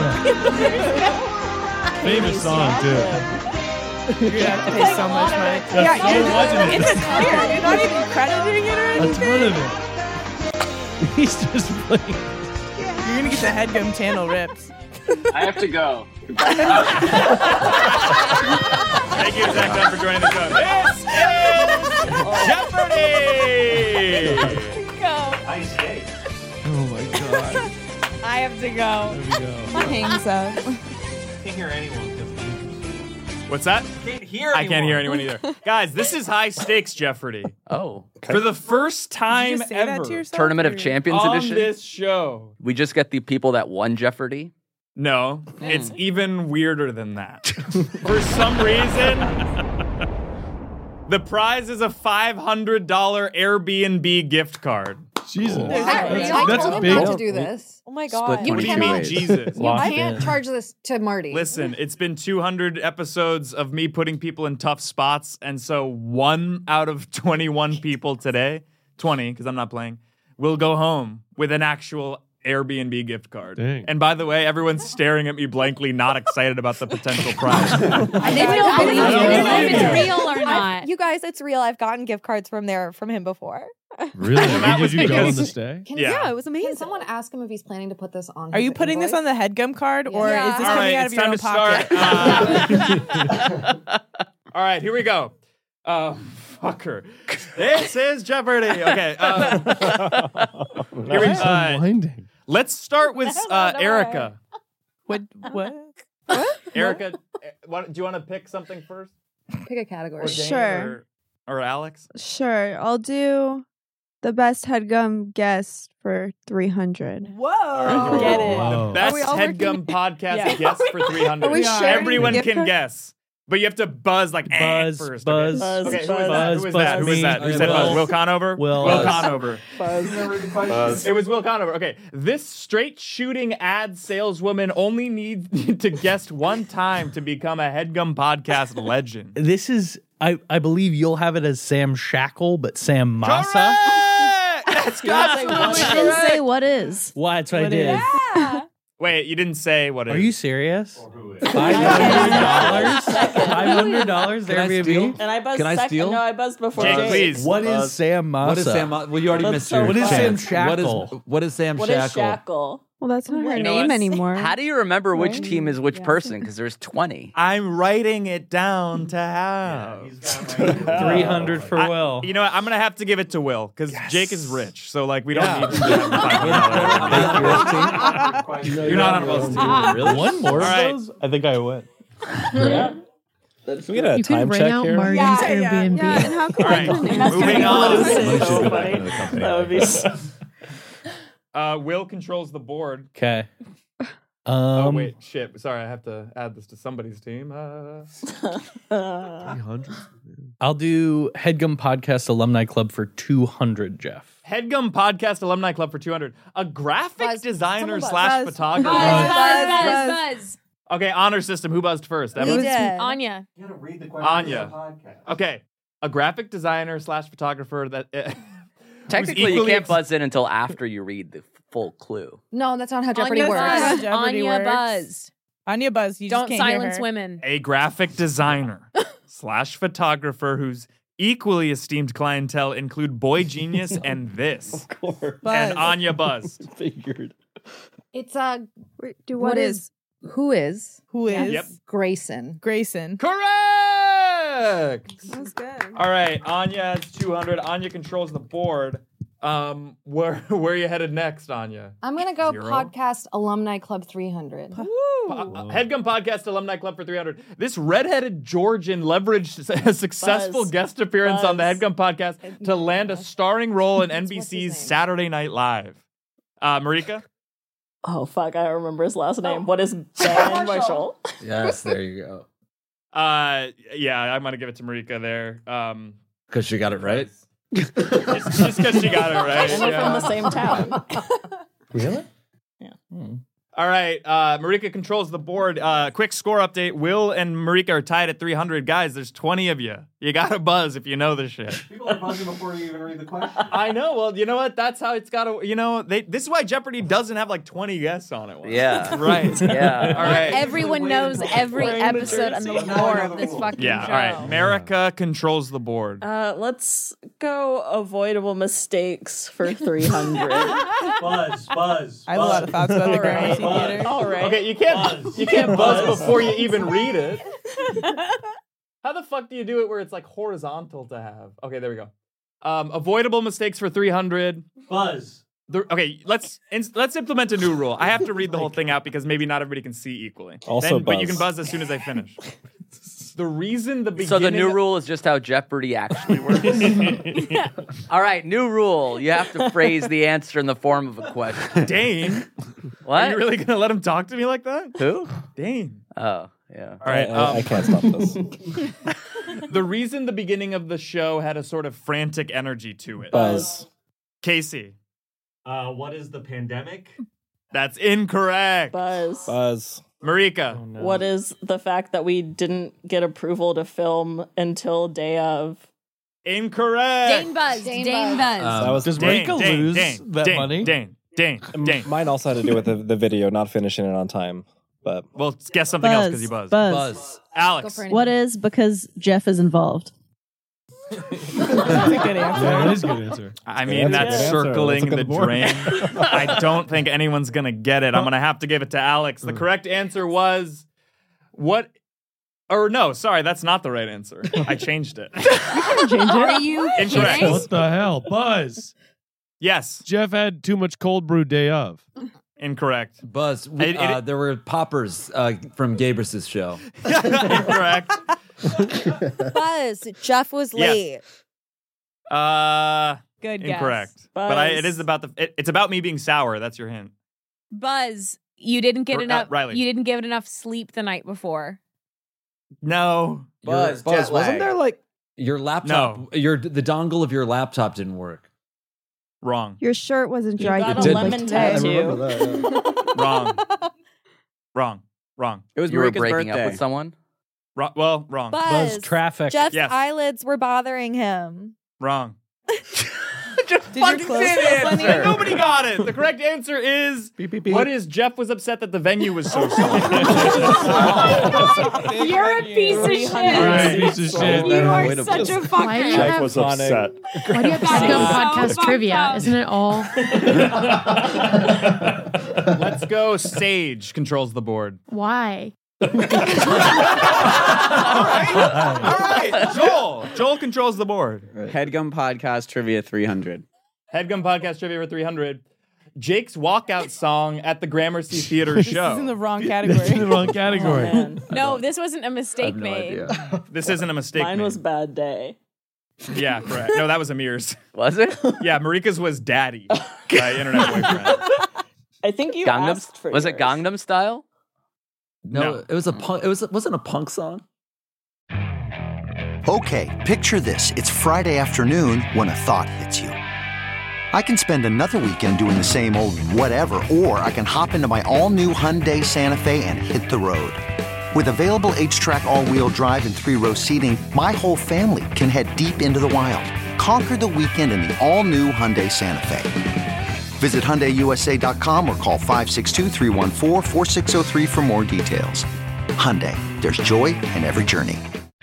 Famous song too. You're gonna have to pay so much money. That's Yeah, so you- much of it. it's clear. You're not even crediting it or A anything. ton of it. He's just playing. You're gonna get the headgum channel ripped. I have to go. Thank you, Zach Dunn, for joining the show. This is Jeopardy! Go. Ice skate. Oh my god. I have to go. There we go. My hangs up. Can't hear anyone. What's that? Can't hear I can't hear anyone either. Guys, this is high stakes Jeopardy. Oh. For the first time just say that ever to yourself? Tournament of Or- Champions on edition. this show. We just get the people that won Jeopardy. No, it's even weirder than that. For some reason, the prize is a five hundred dollars Airbnb gift card. Jesus. Is that real? That's, I that's told a him big. not to do this. Oh my Split god. You What do you cannot- mean, Jesus? You Locked can't in. charge this to Marty. Listen, it's been two hundred episodes of me putting people in tough spots, and so one out of twenty-one people today, twenty, because I'm not playing, will go home with an actual Airbnb gift card. Dang. And by the way, everyone's staring at me blankly, not excited about the potential prize. I didn't know, I I don't didn't know if believe it's you. real or I've- not. You guys, it's real. I've gotten gift cards from there from him before. Really? that Did was you go on because- this day? Can, Yeah. Yeah, it was amazing. Can someone ask him if he's planning to put this on? Are his you putting this invoice? on the headgum card, or Yeah. is this All coming right, out it's of your time own to pocket? start. Uh, all right, here we go. Uh, fucker. This is Jeopardy. Okay. Uh, here we That's uh, unwinding. Let's start with uh, know Erica. What? What? Erica, eh, what, do you want to pick something first? Pick a category. Sure. Or, or Alex? Sure. I'll do the best headgum guest for three hundred. Whoa. Get it. The best we all headgum podcast Yeah. guest for three hundred. Are we sharing Everyone the gift can card? guess. But you have to buzz like eh Buzz, first. buzz, okay. Buzz, Okay, who buzz, was that? Who was buzz, that? Who was me, that? Who said Will. buzz? Will Conover? Will. Will Buzz. Conover. Buzz. It was Will Conover. Okay. This straight shooting ad saleswoman only needs to guest one time to become a headgum podcast legend. This is, I, I believe you'll have it as Sam Shackle, but Sam Massa. That's You didn't say what You didn't say what is. Well, that's what, I What did. is- Wait, you didn't say what it Are is. you serious? Five hundred dollars. Five hundred dollars Can I steal? Airbnb. And I buzzed Can I second. steal? No, I buzzed before Jake, Jake. please. What is Buzz. Sam Massa? What is Sam? Ma- Well, you already That's missed so your What is Sam chance. Shackle? What is what is Sam What Shackle? is Shackle? Well, that's not her You know name what? anymore. How do you remember which Right. team is which Yeah. person? Because there's twenty. I'm writing it down to have. Three hundred for I- Will. You know what? I'm gonna have to give it to Will because Jake is rich, so like we don't Yeah. need to have the five hundred dollars. You're not on Will's team. Really? One more All right. of those? I think I win. Yeah. Can we get a You time could check rent out here? Marty's Yeah, yeah. Airbnb. Yeah, and how come All I right, couldn't moving on. So funny. That would be so Uh, Will controls the board. Okay. Oh Um, wait, shit. Sorry, I have to add this to somebody's team. Uh, I'll do Headgum Podcast Alumni Club for two hundred, Jeff. Headgum Podcast Alumni Club for two hundred. A graphic Buzz. designer Someone buzz. slash Buzz. photographer. Buzz, Buzz, buzz, buzz. buzz, buzz. Okay, honor system. Who buzzed first? We Emma? did. Anya. You gotta read the question. Anya. Okay, a graphic designer slash photographer that. Uh, Technically, you equally can't ex- buzz in until after you read the full clue. No, that's not how Jeopardy Anya works. buzzed. Jeopardy Anya works. buzzed. Anya Buzz, you Don't just can't hear silence her. women. a graphic designer slash photographer whose equally esteemed clientele include Boy Genius and this. Of course. Buzz. And Anya buzzed. Figured. It's a Wait, do what is who is Who is Yep. Grayson? Grayson? Correct. That was good. All right, Anya has two hundred. Anya controls the board. Um, where where are you headed next, Anya? I'm gonna go Zero? podcast alumni club three hundred. Po- uh, Headgum Podcast Alumni Club for three hundred. This redheaded Georgian leveraged a successful Buzz. guest appearance on the Buzz. Headgum Podcast to land a starring role in N B C's Saturday Night Live. Uh, Marika? Oh fuck, I don't remember his last name. What is Ben Marshall. Marshall? Yes, there you go. Uh, yeah, I'm gonna give it to Marika there. Um, Because she got it right. just because she got it right. And they're yeah. from the same town. Really? All right, uh, Marika controls the board. Uh, quick score update. Will and Marika are tied at three hundred. Guys, there's twenty of you. You gotta buzz if you know the shit. People are buzzing before you even read the question. I know. Well, you know what? That's how it's gotta, you know, they, this is why Jeopardy doesn't have like twenty guests on it. Yeah. Right. Yeah. All right. Everyone knows every episode and the lore of this fucking Yeah, show. all right. Marika controls the board. Uh, let's go avoidable mistakes for three hundred. Buzz, buzz. I have a lot of thoughts about the All right. Gramercy Theater. All right. Okay, you can't Buzz. you can't buzz Buzz. before you even read it. How the fuck do you do it where it's like horizontal to have? Okay, there we go. Um, avoidable mistakes for three hundred. Buzz. The, okay, let's ins- let's implement a new rule. I have to read the whole thing out because maybe not everybody can see equally. Also Then- but you buzz. can buzz as soon as I finish. The reason the beginning. So the new rule is just how Jeopardy actually works. All right, new rule. You have to phrase the answer in the form of a question. Dane, What? are you really gonna let him talk to me like that? Who? Dane. Oh, yeah. All right. I, I, um, I can't stop this. the reason the beginning of the show had a sort of frantic energy to it. Buzz. Casey. Uh, what is the pandemic? That's incorrect. Buzz. Buzz. Marika. What is the fact that we didn't get approval to film until day of? Incorrect. Dane Buzz. Dane Dane Buzz. Buzz. That was Does Dane, Marika Dane, lose Dane, that Dane, money? Dane, Dane, Dane. Mine also had to do with the, the video not finishing it on time. But Well, guess something else because Buzz. you buzzed. Buzz. Buzz. Alex. What is because Jeff is involved? That's a good answer. That is a good answer. I mean, That's a that's good answer. circling Let's look the at the board. drain. I don't think anyone's going to get it. I'm going to have to give it to Alex. The correct answer was what? Or no, sorry, that's not the right answer. I changed it. Are you Incorrect. kidding? What the hell? Buzz. Yes, Jeff had too much cold brew day of. incorrect. Buzz. We, It- it- uh, there were poppers uh, from Gabrus's show. Incorrect. Buzz, Jeff was Yes. late. Uh, Good guess. incorrect. But I, it Buzz. is about the. It, it's about me being sour. That's your hint. Buzz, you didn't get R- uh, enough. Riley. You didn't give it enough sleep the night before. No. Buzz, Buzz, jet wasn't lag. there like your laptop? No. Your the dongle of your laptop didn't work. Wrong. Your shirt wasn't You dry. got good a like lemon today. tattoo. Wrong. Wrong. Wrong. It was You were Marika's breaking birthday. up with someone? Wrong. Well, wrong. Buzz, traffic. Jeff's Yes. eyelids were bothering him. Wrong. Did your clothes Say feel the funny? answer. Nobody got it. The correct answer is what is Jeff was upset that the venue was so small. You're a piece of shit. Right. Piece of shit. You are Way to- such a Why do you fucker. Jake have, was upset. why do you have That Headgum is so podcast fucked trivia? up. Isn't it all? Let's go. Sage controls the board. Why? All right. Joel. Joel controls the board. Headgum Podcast Trivia three hundred. Headgum Podcast Trivia for three hundred. Jake's walkout song at the Gramercy Theater This show. is in the wrong This category. is the wrong category. Man. No, this wasn't a mistake no made. idea. This isn't a mistake. Mine made. was Bad Day. Yeah, correct. No, that was Amir's. Was it? Yeah, Marika's was Daddy, my internet boyfriend. I think you Gangnam, asked for was it yours. Gangnam Style? No, No. it was a punk. It was it wasn't a punk song. Okay, picture this. It's Friday afternoon when a thought hits you. I can spend another weekend doing the same old whatever, or I can hop into my all-new Hyundai Santa Fe and hit the road. With available H-Track all-wheel drive and three-row seating, my whole family can head deep into the wild. Conquer the weekend in the all-new Hyundai Santa Fe. Visit Hyundai U S A dot com or call five six two, three one four, four six zero three for more details. Hyundai, there's joy in every journey.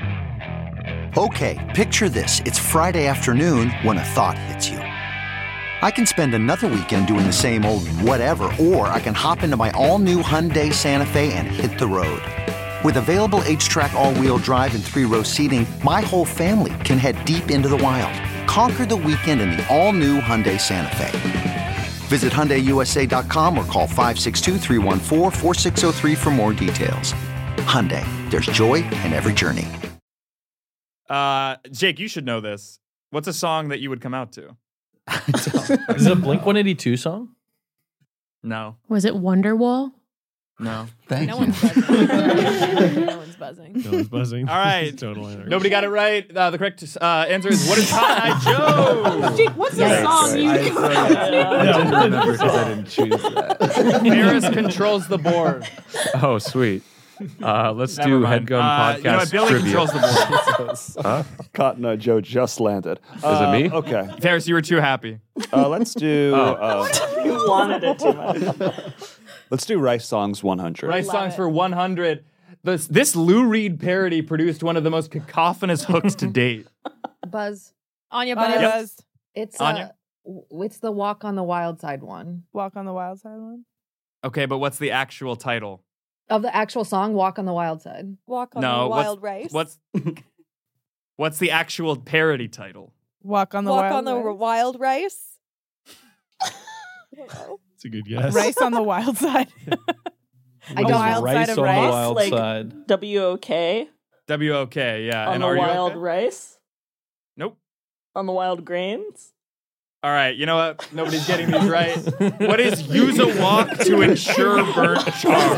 Okay, picture this. It's Friday afternoon when a thought hits you. I can spend another weekend doing the same old whatever, or I can hop into my all-new Hyundai Santa Fe and hit the road. With available H-Track all-wheel drive and three-row seating, my whole family can head deep into the wild. Conquer the weekend in the all-new Hyundai Santa Fe. Visit Hyundai U S A dot com or call five six two, three one four, four six zero three for more details. Hyundai, there's joy in every journey. Uh, Jake, you should know this. What's a song that you would come out to? Is it a Blink one eighty-two song? No. Was it Wonderwall? No. Thank No you. one's buzzing. No one's buzzing. No one's buzzing. All right. Totally. Nobody got it right. Uh, the correct uh, answer is what is Hot Eye Joe? Jake, what's the Yikes. song you I, I didn't remember because I didn't choose that. Harris controls the board. Oh, sweet. Uh, let's Never do mind. Headgum Uh, podcast you know what? Billy trivia. controls the board. Huh? Cotton Eye Joe just landed. Is it me? Okay. Harris, you were too happy. Uh, let's do. Oh. Uh, You wanted it too much. let's do Rice Songs one hundred. Rice Love Songs it. for one hundred. This, this Lou Reed parody produced one of the most cacophonous hooks to date. Buzz. Anya Anya Buzz. Buzz. It's Anya? uh, w- it's the Walk on the Wild Side one Walk on the Wild Side one. Okay, but what's the actual title? of the actual song "Walk on the Wild Side." Walk on No, the what's- wild rice. What's what's the actual parody title? Walk on the Walk Wild on the Rice. wild rice. It's a good guess. Rice on the wild side. I A don't wild rice side of on rice. the wild Like side. W O K W O K, yeah. on and the are you wild okay? rice? Nope. On the wild grains? All right, you know what? Nobody's getting these right. What is use a walk to ensure burnt charge?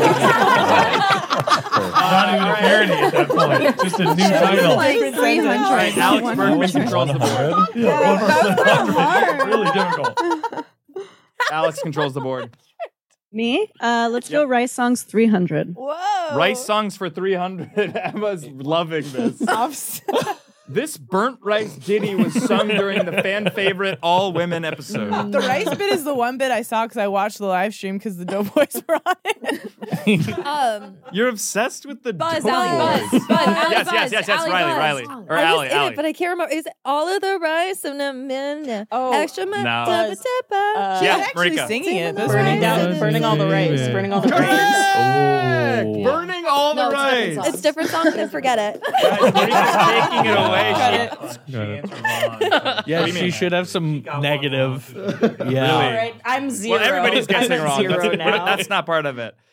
Not even a parody at that point. Just a new title. Like three All hundred. right, Alex Bergman controls the board. Yeah, one hundred. Really difficult. Alex controls the board. Me? Uh, let's go Rice Songs three hundred. Whoa. Rice Songs for three hundred. Emma's loving this. This burnt rice ditty was sung during the fan favorite all women episode. The rice bit is the one bit I saw because I watched the live stream because the Doughboys were on it. Um, You're obsessed with the Buzz, Doughboys. Allie, Buzz, Buzz, Allie, Yes, Buzz, yes, yes, yes. Allie, Riley, Buzz. Riley, or I was Allie, in Allie. it, but I can't remember. Is it all of the rice and a minute? Oh, extra No. no. Uh, She Yeah, was actually Marika. singing it. That's burning right. down, burning all the rice, burning all the grains. Correct! Oh. Burning all No, the it's different rice. songs. It's different songs. Then forget it. Guys, Marika's taking it away. Got She- it. Got it. Yeah, What do you she mean? should have some negative. Yeah. Really? All right, I'm zero. Well, everybody's guessing I'm at wrong. Zero That's, now. that's not part of it.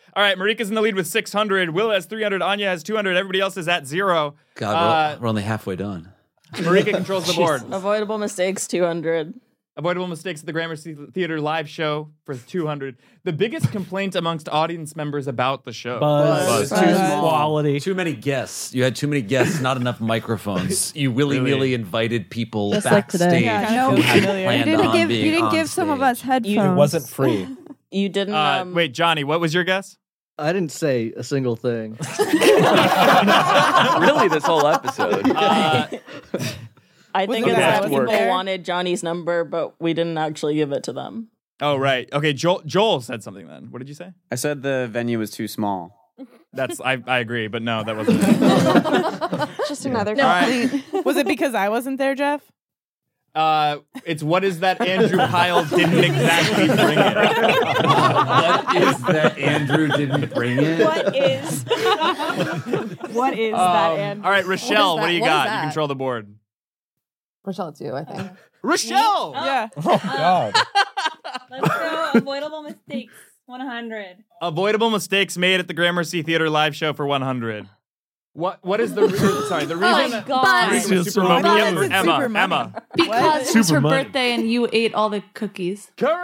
All right, Marika's in the lead with six hundred. Will has three hundred. Anya has two hundred. Everybody else is at zero. God, Uh, we're, we're only halfway done. Marika controls the board. Avoidable mistakes, two hundred. Avoidable mistakes at the Gramercy Theater live show for two hundred. The biggest complaint amongst audience members about the show. Buzz. Buzz. Too Buzz. quality. Too many guests. You had too many guests, not enough microphones. You willy-nilly Really? invited people Just like backstage today. Yeah, no, who you hadn't didn't planned give, on you being didn't on give some of stage. us headphones. It wasn't free. You didn't. Uh, Um, wait, Johnny, what was your guess? I didn't say a single thing. Really, this whole episode. Uh, I Was think it it's that that people work? wanted Johnny's number, but we didn't actually give it to them. oh, right. Okay, Joel, Joel said something then. What did you say? I said the venue was too small. That's I, I agree, but no, that wasn't it. Just another All right. complaint. Was it because I wasn't there, Jeff? Uh, it's what is that Andrew Pyle didn't exactly bring it. What is that Andrew didn't bring it? What is? what is that? Um, And all right, Rochelle, that? what do you What is got? You that? control the board. Rochelle, it's you, I think. Rochelle! Yeah. Oh, God. Let's go. Avoidable mistakes. one hundred. Avoidable mistakes made at the Gramercy Theater live show for one hundred. What what is the reason? Sorry, the reason. my that- God. Marika was super I thought mobile. it said Emma, super money. Emma. Because it was Super her money. birthday and you ate all the cookies. Correct.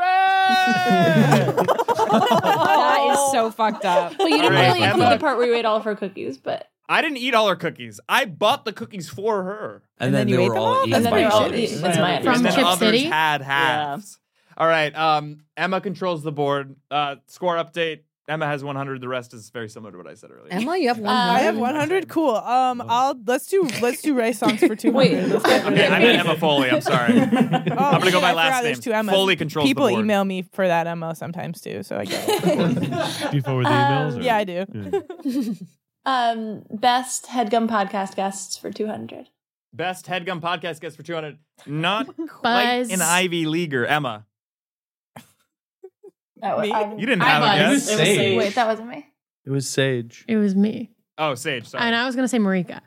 that is so fucked up. Well, you didn't All right, really include Emma. the part where you ate all of her cookies, but I didn't eat all her cookies. I bought the cookies for her. And, then, then you they ate were them all all? eaten and then by they were all Jimmy. eaten. That's my and understanding. then Chip others City? had halves. All right. Um, Emma controls the board. Uh, score update. Emma has one hundred. The rest is very similar to what I said earlier. Emma, you have one I hundred. have one hundred. Cool. Um, I'll let's do let's do rice songs for two hundred. Let's get rid of Okay, I it. meant Emma Foley. I'm sorry. I'm Oh, gonna go shit, by I last forgot name. there's two Emmas. Foley controls People the board. email me for that Emma sometimes too, so I get it. Do you forward the emails? or- Yeah, I do. Yeah. um, best headgum podcast guests for two hundred. Best Headgum podcast guest for two hundred. Not quite Buzz. an Ivy Leaguer. Emma. Oh, Me? I, You didn't I have a was. guess. It was Sage. Wait, that wasn't me. It was Sage. It was me. Oh, Sage. Sorry. And I was gonna say Marika.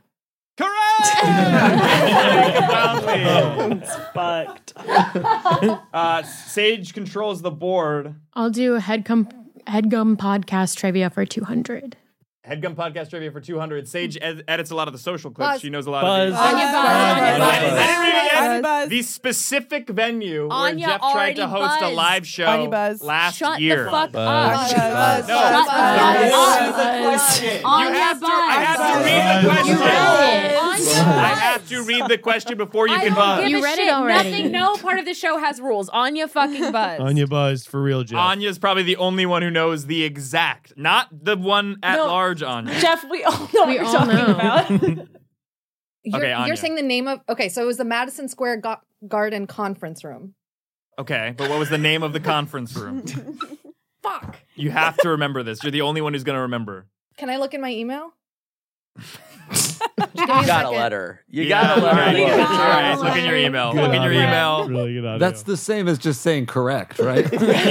Correct. It's fucked. uh, Sage controls the board. I'll do a headgum headgum podcast trivia for two hundred. Headgum podcast trivia for two hundred. Sage ed- edits a lot of the social clips. Buzz. She knows a lot Buzz. of these. Anya Buzz. I didn't read it yet. Anya Buzz. The specific venue where Anya Jeff tried already to host a buzzed. live show Anya Buzz. last Shut year. the fuck Buzz. up. Buzz. No, Shut the Buzz. You Anya have to, I have to read the Buzz. question. You read it. I have to read the question before you I can don't buzz. give You a read it shit. already. Nothing, no part of the show has rules. Anya fucking Buzz. Anya buzzed for real, Jeff. Anya's probably the only one who knows the exact, not the one at No. large Anya. Jeff, we all know We what all you're talking know. about. You're, Okay, Anya. you're saying the name of. Okay, so it was the Madison Square Go- Garden conference room. Okay, but what was the name of the conference room? Fuck. You have to remember this. You're the only one who's going to remember. Can I look in my email? You got a letter. You got a all letter. right, Look. all right, look in your email. Good Look in your audio. email. Really good audio. That's the same as just saying correct, right?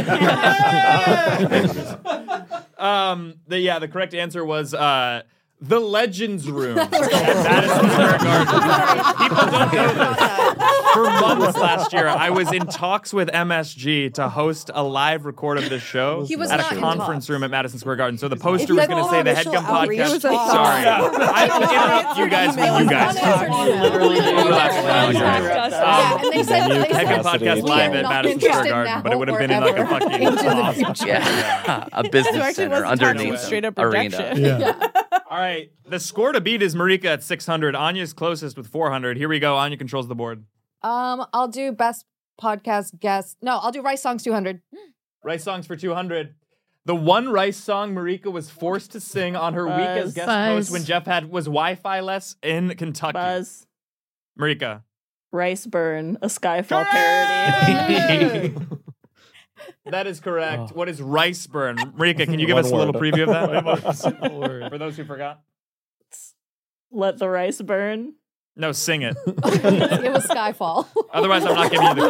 Um, the, yeah, the correct answer was uh, the Legends Room at Madison Square Garden. People don't know this. For months last year, I was in talks with M S G to host a live record of this show He was at not a in conference talks. room at Madison Square Garden. So the poster If was you going to had say the official Headgum outreach, Podcast. it was a thought. Sorry, I will interrupt you guys when you guys talk. Literally do Relax, that. relax. Interrupt us. Yeah, and they said, they said Headgum Podcast we live are at not Madison Square interested Garden, now but it would have been in like a or fucking ever into the closet. future. Yeah, a business So actually center wasn't underneath talking straight up arena. rejection. Yeah. All right, the score to beat is Marika at six hundred. Anya's closest with four hundred. Here we go. Anya controls the board. Um, I'll do best podcast guest. No, I'll do Rice Songs two hundred. Rice songs for two hundred. The one Rice song Marika was forced to sing on her week as Buzz. guest Buzz. host when Jeff had was Wi-Fi less in Kentucky. Buzz. Marika. Rice Burn, a Skyfall parody. That is correct. What is Rice Burn? Marika, can you give One us a little word. preview of that? For those who forgot. Let the rice burn. No, sing it. It was Skyfall. Otherwise, I'm not giving you the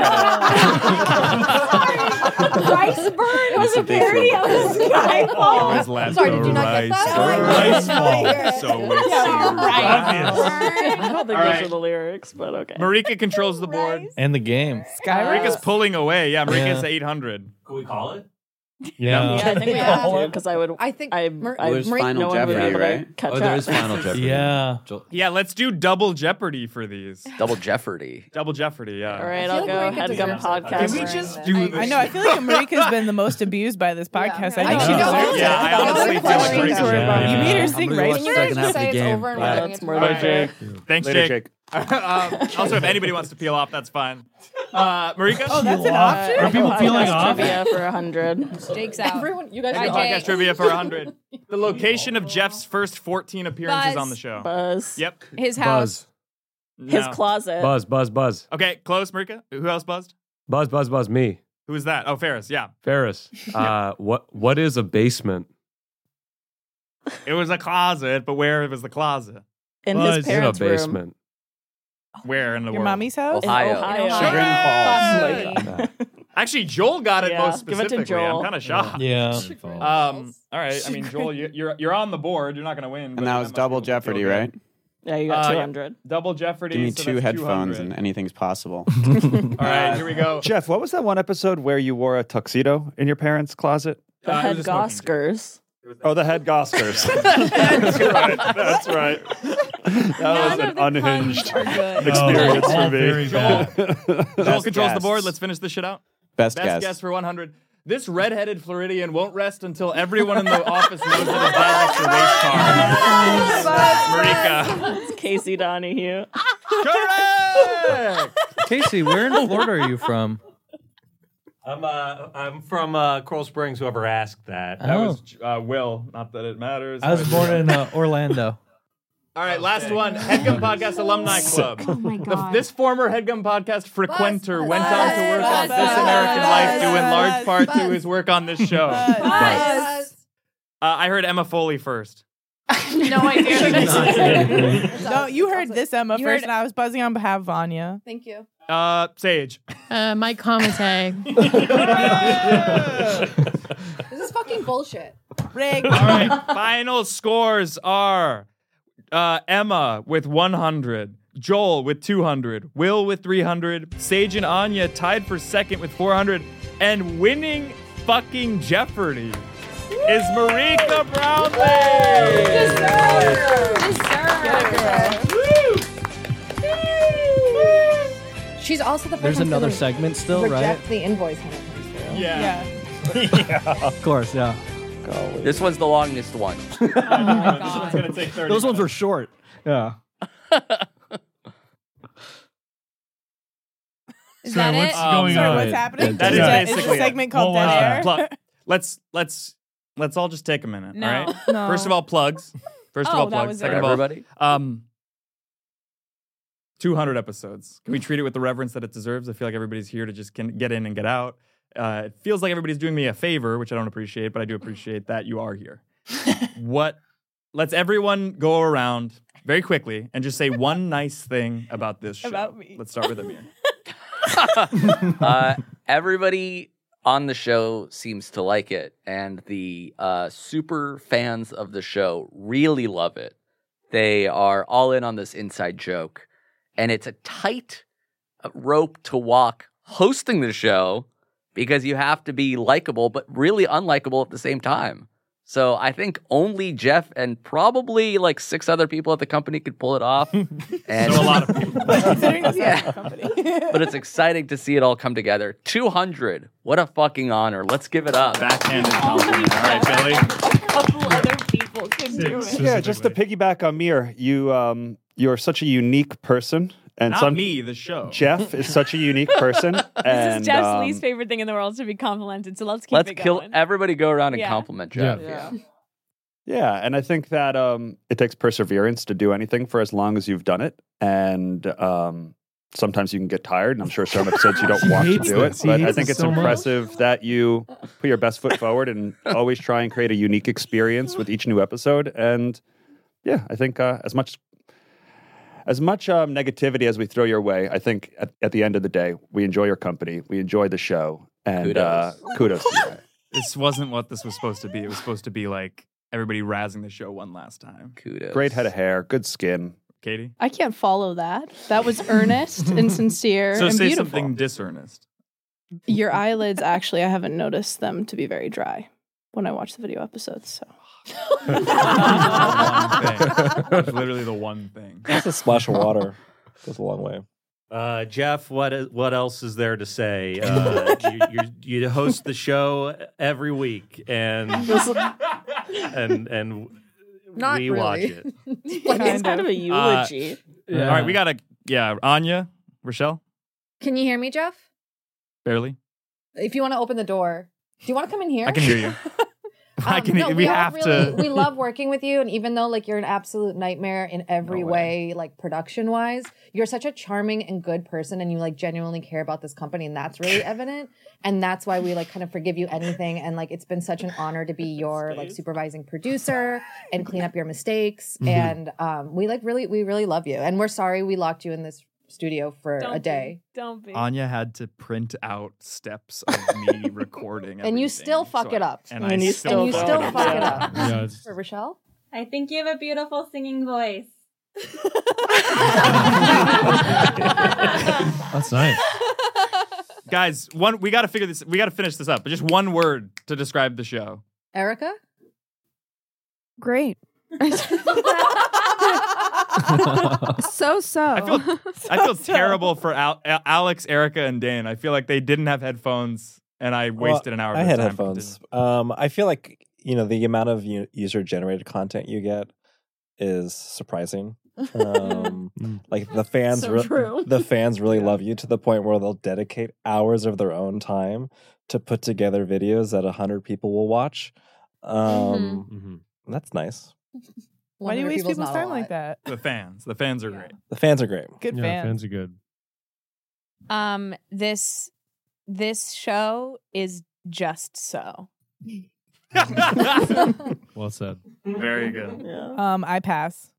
credit. Rice Burn was a parody of the Skyfall. Always let Sorry, the did you not get rice that? burn. Rice ball. So it's I don't think All those right. are the lyrics, but okay. Marika controls the board. And the game. Marika's pulling away. Yeah, Marika's Yeah. eight hundred. Can we call it? Yeah. Yeah, I think we have to because I would. I think I, Mar- I, There's no Final one would be Jeopardy, able to right? catch Oh, there up. is Final Jeopardy. Yeah. Yeah, let's do double Jeopardy for these. Double Jeopardy. Double Jeopardy, yeah. All right, I I'll feel go like Marika headgum deserves it. podcast. Can we just do this? I know. I feel like Marika's been the most abused by this podcast. I I think she know. deserves it. Yeah, I honestly feel like Things Marika were should. about- You Yeah. made her I'm sing gonna right. watch the second half of the Say it's game. over and Yeah. we're doing That's it more tomorrow. than fair. Thanks, Later, Jake. Jake. um, also, if anybody wants to peel off, that's fine. Uh, Marika? Oh, that's an option. Are people feeling Podcast off? trivia for a hundred. Jake's out. Everyone, you guys Bye, are Jake. Podcast trivia for one hundred. The location of Jeff's first fourteen appearances Buzz. on the show. Buzz. Yep. His house. Buzz. His No. closet. Buzz, buzz, buzz. Okay, close, Marika. Who else buzzed? Buzz, buzz, buzz, me. Who is that? Oh, Ferris, yeah. Ferris. Uh, what what is a basement? It was a closet, but where was the closet? In Buzz. his In a parents' room. basement. Where in the Your world? mommy's house? In Ohio. Ohio. Chagrin Falls. Oh my God. Actually, Joel got it Yeah, most give it to specifically. I'm Joel. kind of shocked. Yeah. Um. All right. I mean, Joel, you, you're you're on the board. You're not going to win. but And that I was must double be able to feel Jeopardy, good. right? Yeah, you got Uh, two hundred. Double Jeopardy. Give me so two that's headphones two hundred. and anything's possible. All right, here we go. Jeff, what was that one episode where you wore a tuxedo in your parents' closet? The Uh, it head was a smoking Goskers. Oh, the head Goskers. That's right. That's right. That was an unhinged experience Oh, for me. very bad. Joel Best controls the guess. board. Let's finish this shit out. Best, Best guess. guess for one hundred. This redheaded Floridian won't rest until everyone in the office knows that his dad likes to race cars. Marika. It's Casey Donahue. Correct! Casey, where in Florida are you from? I'm uh, I'm from uh, Coral Springs. Whoever asked that? That Oh. was uh, Will. Not that it matters. I was born in uh, Orlando. All right, last one. Headgum Podcast Alumni Club. Oh my The- god. this former Headgum Podcast frequenter Buzz, went on to work on Buzz, This Buzz, American Buzz, Life due in large Buzz, part to Buzz. his work on this show. Uh, Buzz. I heard Emma Foley first. no idea. who this is. No, you heard this, Emma, You first, heard- and I was buzzing on behalf of Vanya. Thank you. Uh, Sage. Uh, Mike Comite. This is fucking bullshit. Rick. All right, final scores are uh, Emma with one hundred, Joel with two hundred, Will with three hundred, Sage and Anya tied for second with four hundred, and winning fucking Jeopardy is Marika Brownlee. She's also the person There's another who segment still, right? reject the invoice when it comes through. Yeah. Yeah. Of course, yeah. This one's the longest one. This one's gonna take thirty. Those ones were short. Yeah. Is Sorry, that what's it? Um, going Sorry, on? what's happening? That is Yeah. basically It's a it. segment called What was Dead that? Air. Plug- let's let's let's all just take a minute. No. All right. No. First of all, plugs. First of Oh, all, that plugs. was Second it. of all, Everybody? um, two hundred episodes. Can we treat it with the reverence that it deserves? I feel like everybody's here to just can get in and get out. Uh, it feels like everybody's doing me a favor, which I don't appreciate, but I do appreciate that you are here. What? Let's everyone go around very quickly and just say one nice thing about this show. About me. Let's start with Amir. uh, everybody on the show seems to like it, and the uh, super fans of the show really love it. They are all in on this inside joke, and it's a tight rope to walk hosting the show because you have to be likable, but really unlikable at the same time. So I think only Jeff and probably like six other people at the company could pull it off. And So a lot of people. Considering this Yeah. company. but it's exciting to see it all come together. two hundred. What a fucking honor. Let's give it up. Backhanded compliment. All right, Billy. A couple other people can do it. Yeah, just to piggyback on Mir, you um, you're such a unique person, and Not some me, the show. Jeff is such a unique person, This and is Jeff's um, least favorite thing in the world to be complimented, so let's keep Let's it kill going. everybody go around and Yeah. compliment Jeff. Yeah. yeah, and I think that um, it takes perseverance to do anything for as long as you've done it, and um, sometimes you can get tired, and I'm sure some episodes you don't He want to hates do it, this. He but I hates think this it's so much. impressive that you put your best foot forward and always try and create a unique experience with each new episode, and yeah, I think uh, as much as much um, negativity as we throw your way, I think at, at the end of the day, we enjoy your company, we enjoy the show, and Kudos. uh, kudos to you. This wasn't what this was supposed to be. It was supposed to be like everybody razzing the show one last time. Kudos. Great head of hair, good skin. Katie? I can't follow that. That was earnest and sincere So and say beautiful. something disearnest. Your eyelids, actually, I haven't noticed them to be very dry when I watch the video episodes. So. That's literally the one thing. Just a splash of water goes a long way. Uh, Jeff, what is, what else is there to say? Uh, you, you you host the show every week, and and and Not we really. watch it. It's kind of a eulogy. Uh, yeah. All right, we gotta. Yeah, Anya, Rochelle, Can you hear me, Jeff? barely. If you want to open the door, do you want to come in here? I can hear you. I Um, can. no, we all have really, to. We love working with you, and even though like you're an absolute nightmare in every way, like production wise, you're such a charming and good person, and you like genuinely care about this company, and that's really evident. And that's why we like kind of forgive you anything. And like it's been such an honor to be your like supervising producer and clean up your mistakes. Mhm. And um, we like really, we really love you, and we're sorry we locked you in this studio for Don't a day. Be. Don't be. Anya had to print out steps of me recording, And you still fuck so it I- up. and And I you still, still- you fuck still it up. fuck it up. Yeah, it's- For Rochelle? I think you have a beautiful singing voice. That's nice. Guys, one we got to figure this. We got to finish this up. But just one word to describe the show. Erica? Great. so so. I feel I feel terrible for Al- Al- Alex, Erica, and Dane. I feel like they didn't have headphones, and I wasted an hour. Of I their had time headphones. Um, I feel like you know the amount of user generated content you get is surprising. Um, like the fans, So re- true. the fans really love you to the point where they'll dedicate hours of their own time to put together videos that a hundred people will watch. Um, That's nice. Why do you one hundred waste people's people's not a time like lot. that? The fans. The fans are great. The fans are great. Good yeah, fans. fans are good. Um, this this show is just so. Well said. Very good. Um, I pass.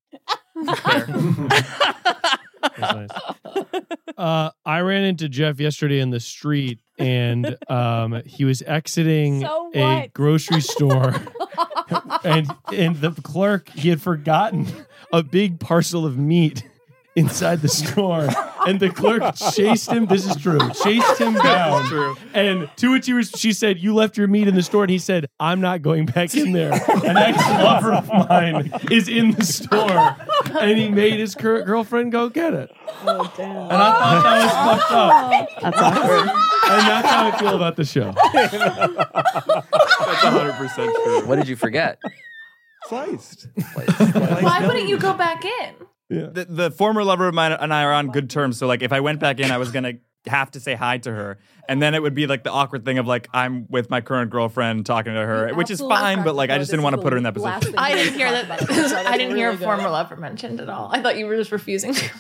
That's nice. Uh, I ran into Jeff yesterday in the street, and um, he was exiting So a what? grocery store, and and the clerk he had forgotten a big parcel of meat inside the store, and the clerk chased him. This is true. Chased him down. True. And to which he was, she said, "You left your meat in the store," and he said, "I'm not going back in there." An ex-lover of mine is in the store, and he made his current girlfriend go get it. Oh, damn. And I thought that was fucked up. That's awkward. And that's how I feel about the show. That's one hundred percent true. What did you forget? Sliced. Why wouldn't you go back in? Yeah. The, the former lover of mine and I are on good terms. So like, if I went back in, I was gonna have to say hi to her, and then it would be like the awkward thing of like I'm with my current girlfriend talking to her, which is Absolutely fine. But like, I practical. just didn't want to put her in that Last position. thing I we didn't hear talked that. about it. I didn't hear really a former good. lover mentioned at all. I thought you were just refusing to.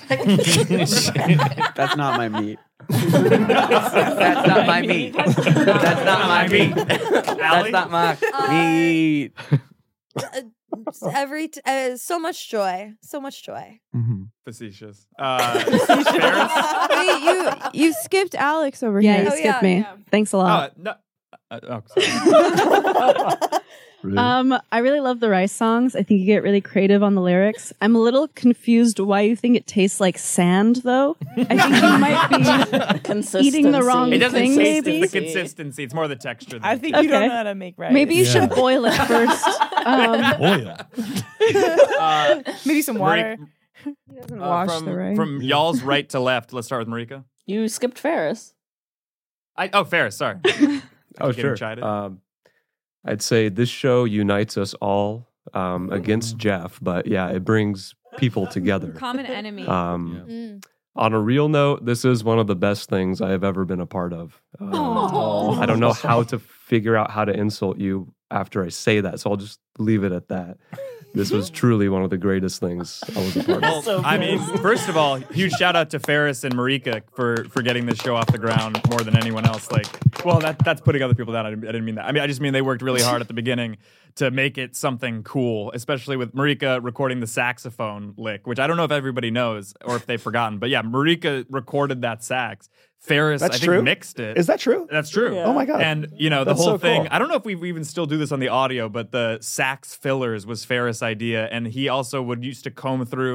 That's not my meat. That's not my meat. That's not my meat. That's not my meat. Every t- uh, so much joy, so much joy. Facetious. Uh, Wait, you you skipped Alex over Yeah, here. you Oh, skipped yeah, me. yeah. Thanks a uh, lot. no. Uh, oh, sorry. Um, I really love the Rice songs. I think you get really creative on the lyrics. I'm a little confused why you think it tastes like sand, though. I think you might be eating the wrong It doesn't thing, taste. maybe. It's the consistency. It's more the texture. I think Okay. you don't know how to make rice. Maybe you Yeah. should boil it first. Um, Oil. Uh, Maybe some water. Marika, He doesn't uh, wash from, the rice. from y'all's right to left. Let's start with Marika. You skipped Ferris. I, oh, Ferris. Sorry. Oh, Getting sure. chided. Um, I'd say this show unites us all um, against Jeff, but yeah, it brings people together. Common enemy. Um, Mm. On a real note, this is one of the best things I have ever been a part of. Um, Aw. I don't know how to figure out how to insult you after I say that, so I'll just leave it at that. This was truly one of the greatest things I was a part of. Well, I mean, first of all, huge shout out to Ferris and Marika for for getting this show off the ground more than anyone else. Like, well, that that's putting other people down. I didn't, I didn't mean that. I mean, I just mean they worked really hard at the beginning to make it something cool, especially with Marika recording the saxophone lick, which I don't know if everybody knows or if they've forgotten. But yeah, Marika recorded that sax. Ferris, That's I think, true? mixed it. Is that true? That's true. Yeah. Oh my God. And, you know, the That's whole so thing, cool. I don't know if we even still do this on the audio, but the sax fillers was Ferris' idea. And he also would used to comb through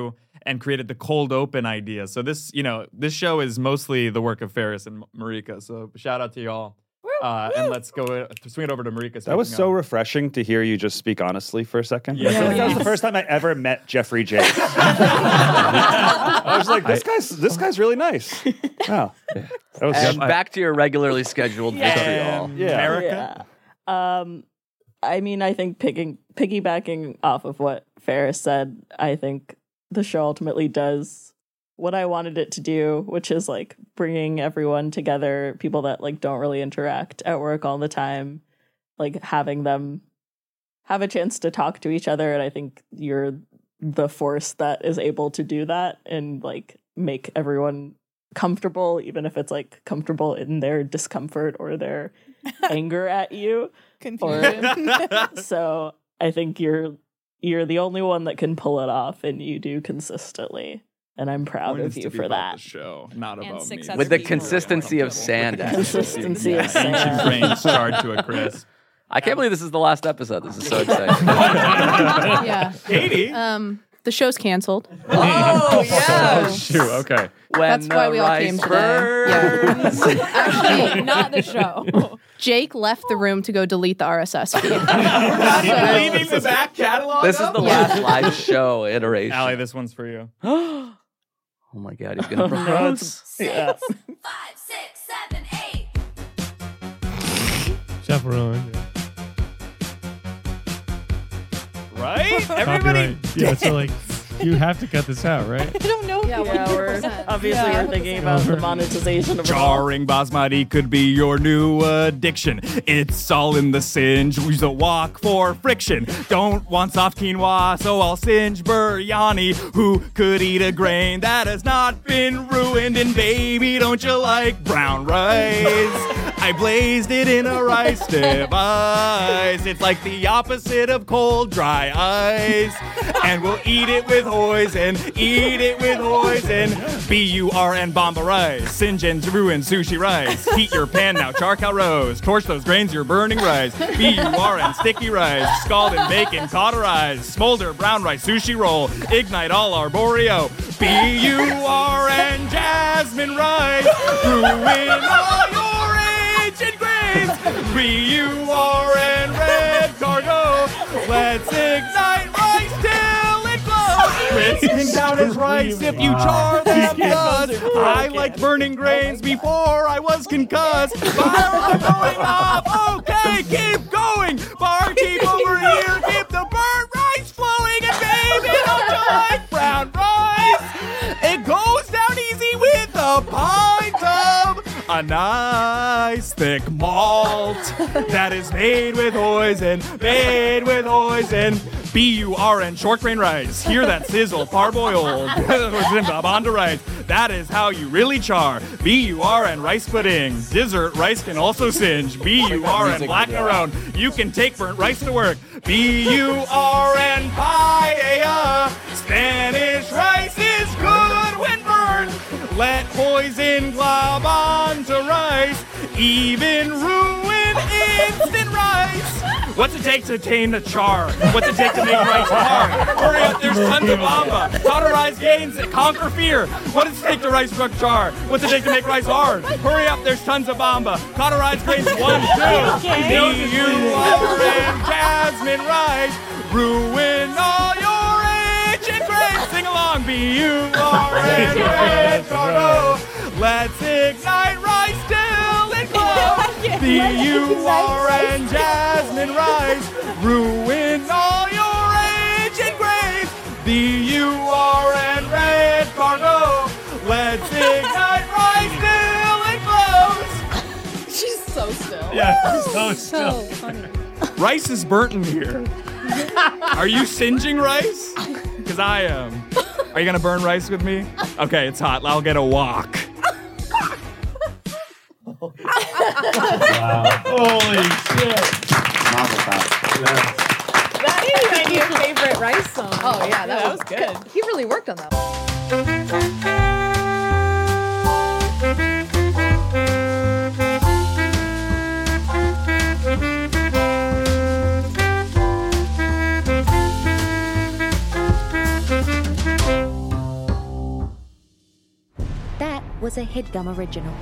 and created the cold open idea. So this, you know, this show is mostly the work of Ferris and Marika. So shout out to y'all. Uh, and let's go uh, swing it over to Marika. That was so refreshing to hear you just speak honestly for a second. Yeah. I feel like that was the first time I ever met Jeffrey Jakes. I was like, this guy's this guy's really nice. Wow. That was And back to your regularly scheduled vitriol. Yeah. Um, I mean, I think picking, piggybacking off of what Ferris said, I think the show ultimately does what I wanted it to do, which is like bringing everyone together, people that like don't really interact at work all the time, like having them have a chance to talk to each other. And I think you're the force that is able to do that and like make everyone comfortable, even if it's like comfortable in their discomfort or their anger at you. Confusion. Or, so I think you're you're the only one that can pull it off, and you do consistently. And I'm proud Point of is you to be for about that. the show, not And about six me. other With the people. consistency of sand. Consistency of Ancient sand. brains charred to a crisp. I can't believe this is the last episode. This is so exciting. Yeah. Katie. Um, the show's canceled. Oh, yeah. Oh, shoot. Okay. When That's why the we all rice came today. burns. Yeah. Actually, Not the show. Jake left the room to go delete the R S S feed. Leaving the back catalog. This is up? the last live show iteration. Allie, this one's for you. Oh my God, he's gonna propose. Yeah. Chaperone. Right? Everybody. Copyright. Yeah, so like, you have to cut this out, right? I don't know. Yeah, we're, obviously Yeah. we're thinking about the monetization of it all. Jarring basmati could be your new addiction. It's all in the singe. Use a wok for friction. Don't want soft quinoa, so I'll singe biryani. Who could eat a grain that has not been ruined? And baby, don't you like brown rice? I blazed it in a rice device. It's like the opposite of cold, dry ice. And we'll eat it with hoisin, eat it with hoisin. B U R N bomba rice, singe and ruin sushi rice. Heat your pan now, charcoal rose. Torch those grains, you're burning rice. B U R N sticky rice, scald in bacon, cauterize. Smolder brown rice, sushi roll. Ignite all arboreal. B U R N jasmine rice. Ruin all your ancient grains. B U R N red cargo. Let's ignite rice till it glows. Risking down his rice if you char them dust. I liked burning grains before I was concussed. Fires are going off. Okay, keep going. Barkeep over here, keep the burnt rice flowing. And baby, don't you like brown rice? It goes down easy with a pint of a nice thick malt that is made with hoisin, made with hoisin. B U R N short grain rice. Hear that sizzle, parboiled. Bonda rice. That is how you really char. B U R N rice pudding. Dessert rice can also singe. B U R N black maroon. You can take burnt rice to work. B U R N paella. Spanish rice is good when burned. Let poison glob onto rice. Even ruin instant rice. What's it take to tame the char? What's it take to make rice hard? Hurry up, there's tons of bamba. Cauterize gains that conquer fear. What does it take to rice cook char? What's it take to make rice hard? Hurry up, there's tons of bamba. Cauterize grains one, two. B U R N jasmine rice. Ruin all your ancient grains. Sing along. B U R N red cargo. Let's ignite rice till it glows. B U R N jasmine rice. Ruin all your ancient grains. B U R N red cargo. Let's ignite rice till it glows. She's so still. Yeah, so So still. funny. Rice is burnt in here. Are you singeing rice? Because I am. Are you going to burn rice with me? Okay, it's hot. I'll get a wok. Wow. Holy shit. That is my new favorite rice song. Oh yeah, that, that was, was good. good. He really worked on that. That was a HeadGum original.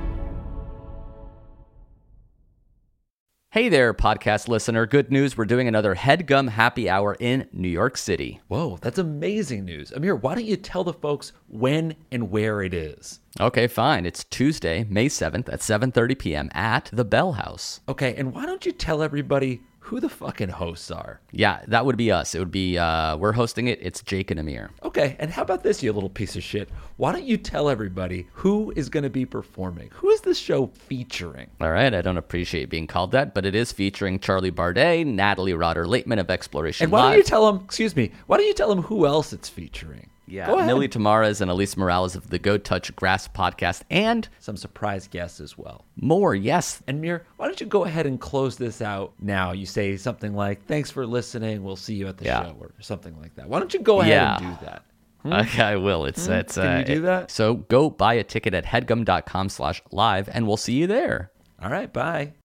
Hey there, podcast listener. Good news. We're doing another HeadGum happy hour in New York City. Whoa, that's amazing news. Amir, why don't you tell the folks when and where it is? Okay, fine. It's Tuesday, May seventh at seven thirty p.m. at the Bell House. Okay, and why don't you tell everybody who the fucking hosts are? Yeah, that would be us. It would be, uh, we're hosting it. It's Jake and Amir. Okay, and how about this, you little piece of shit? Why don't you tell everybody who is going to be performing? Who is this show featuring? All right, I don't appreciate being called that, but it is featuring Charlie Bardet, Natalie Rotter-Lateman of Exploration And why Live. don't you tell them, excuse me, why don't you tell them who else it's featuring? Yeah, Go ahead. Millie Tamaras and Elise Morales of the Go Touch Grass podcast, and some surprise guests as well. More, yes. And Mir, why don't you go ahead and close this out now? You say something like, thanks for listening, we'll see you at the Yeah. show, or something like that. Why don't you go ahead Yeah. and do that? Hmm? Okay, I will. It's Hmm? it's. Can uh, you do it- that? So go buy a ticket at headgum dot com slash live, and we'll see you there. All right, bye.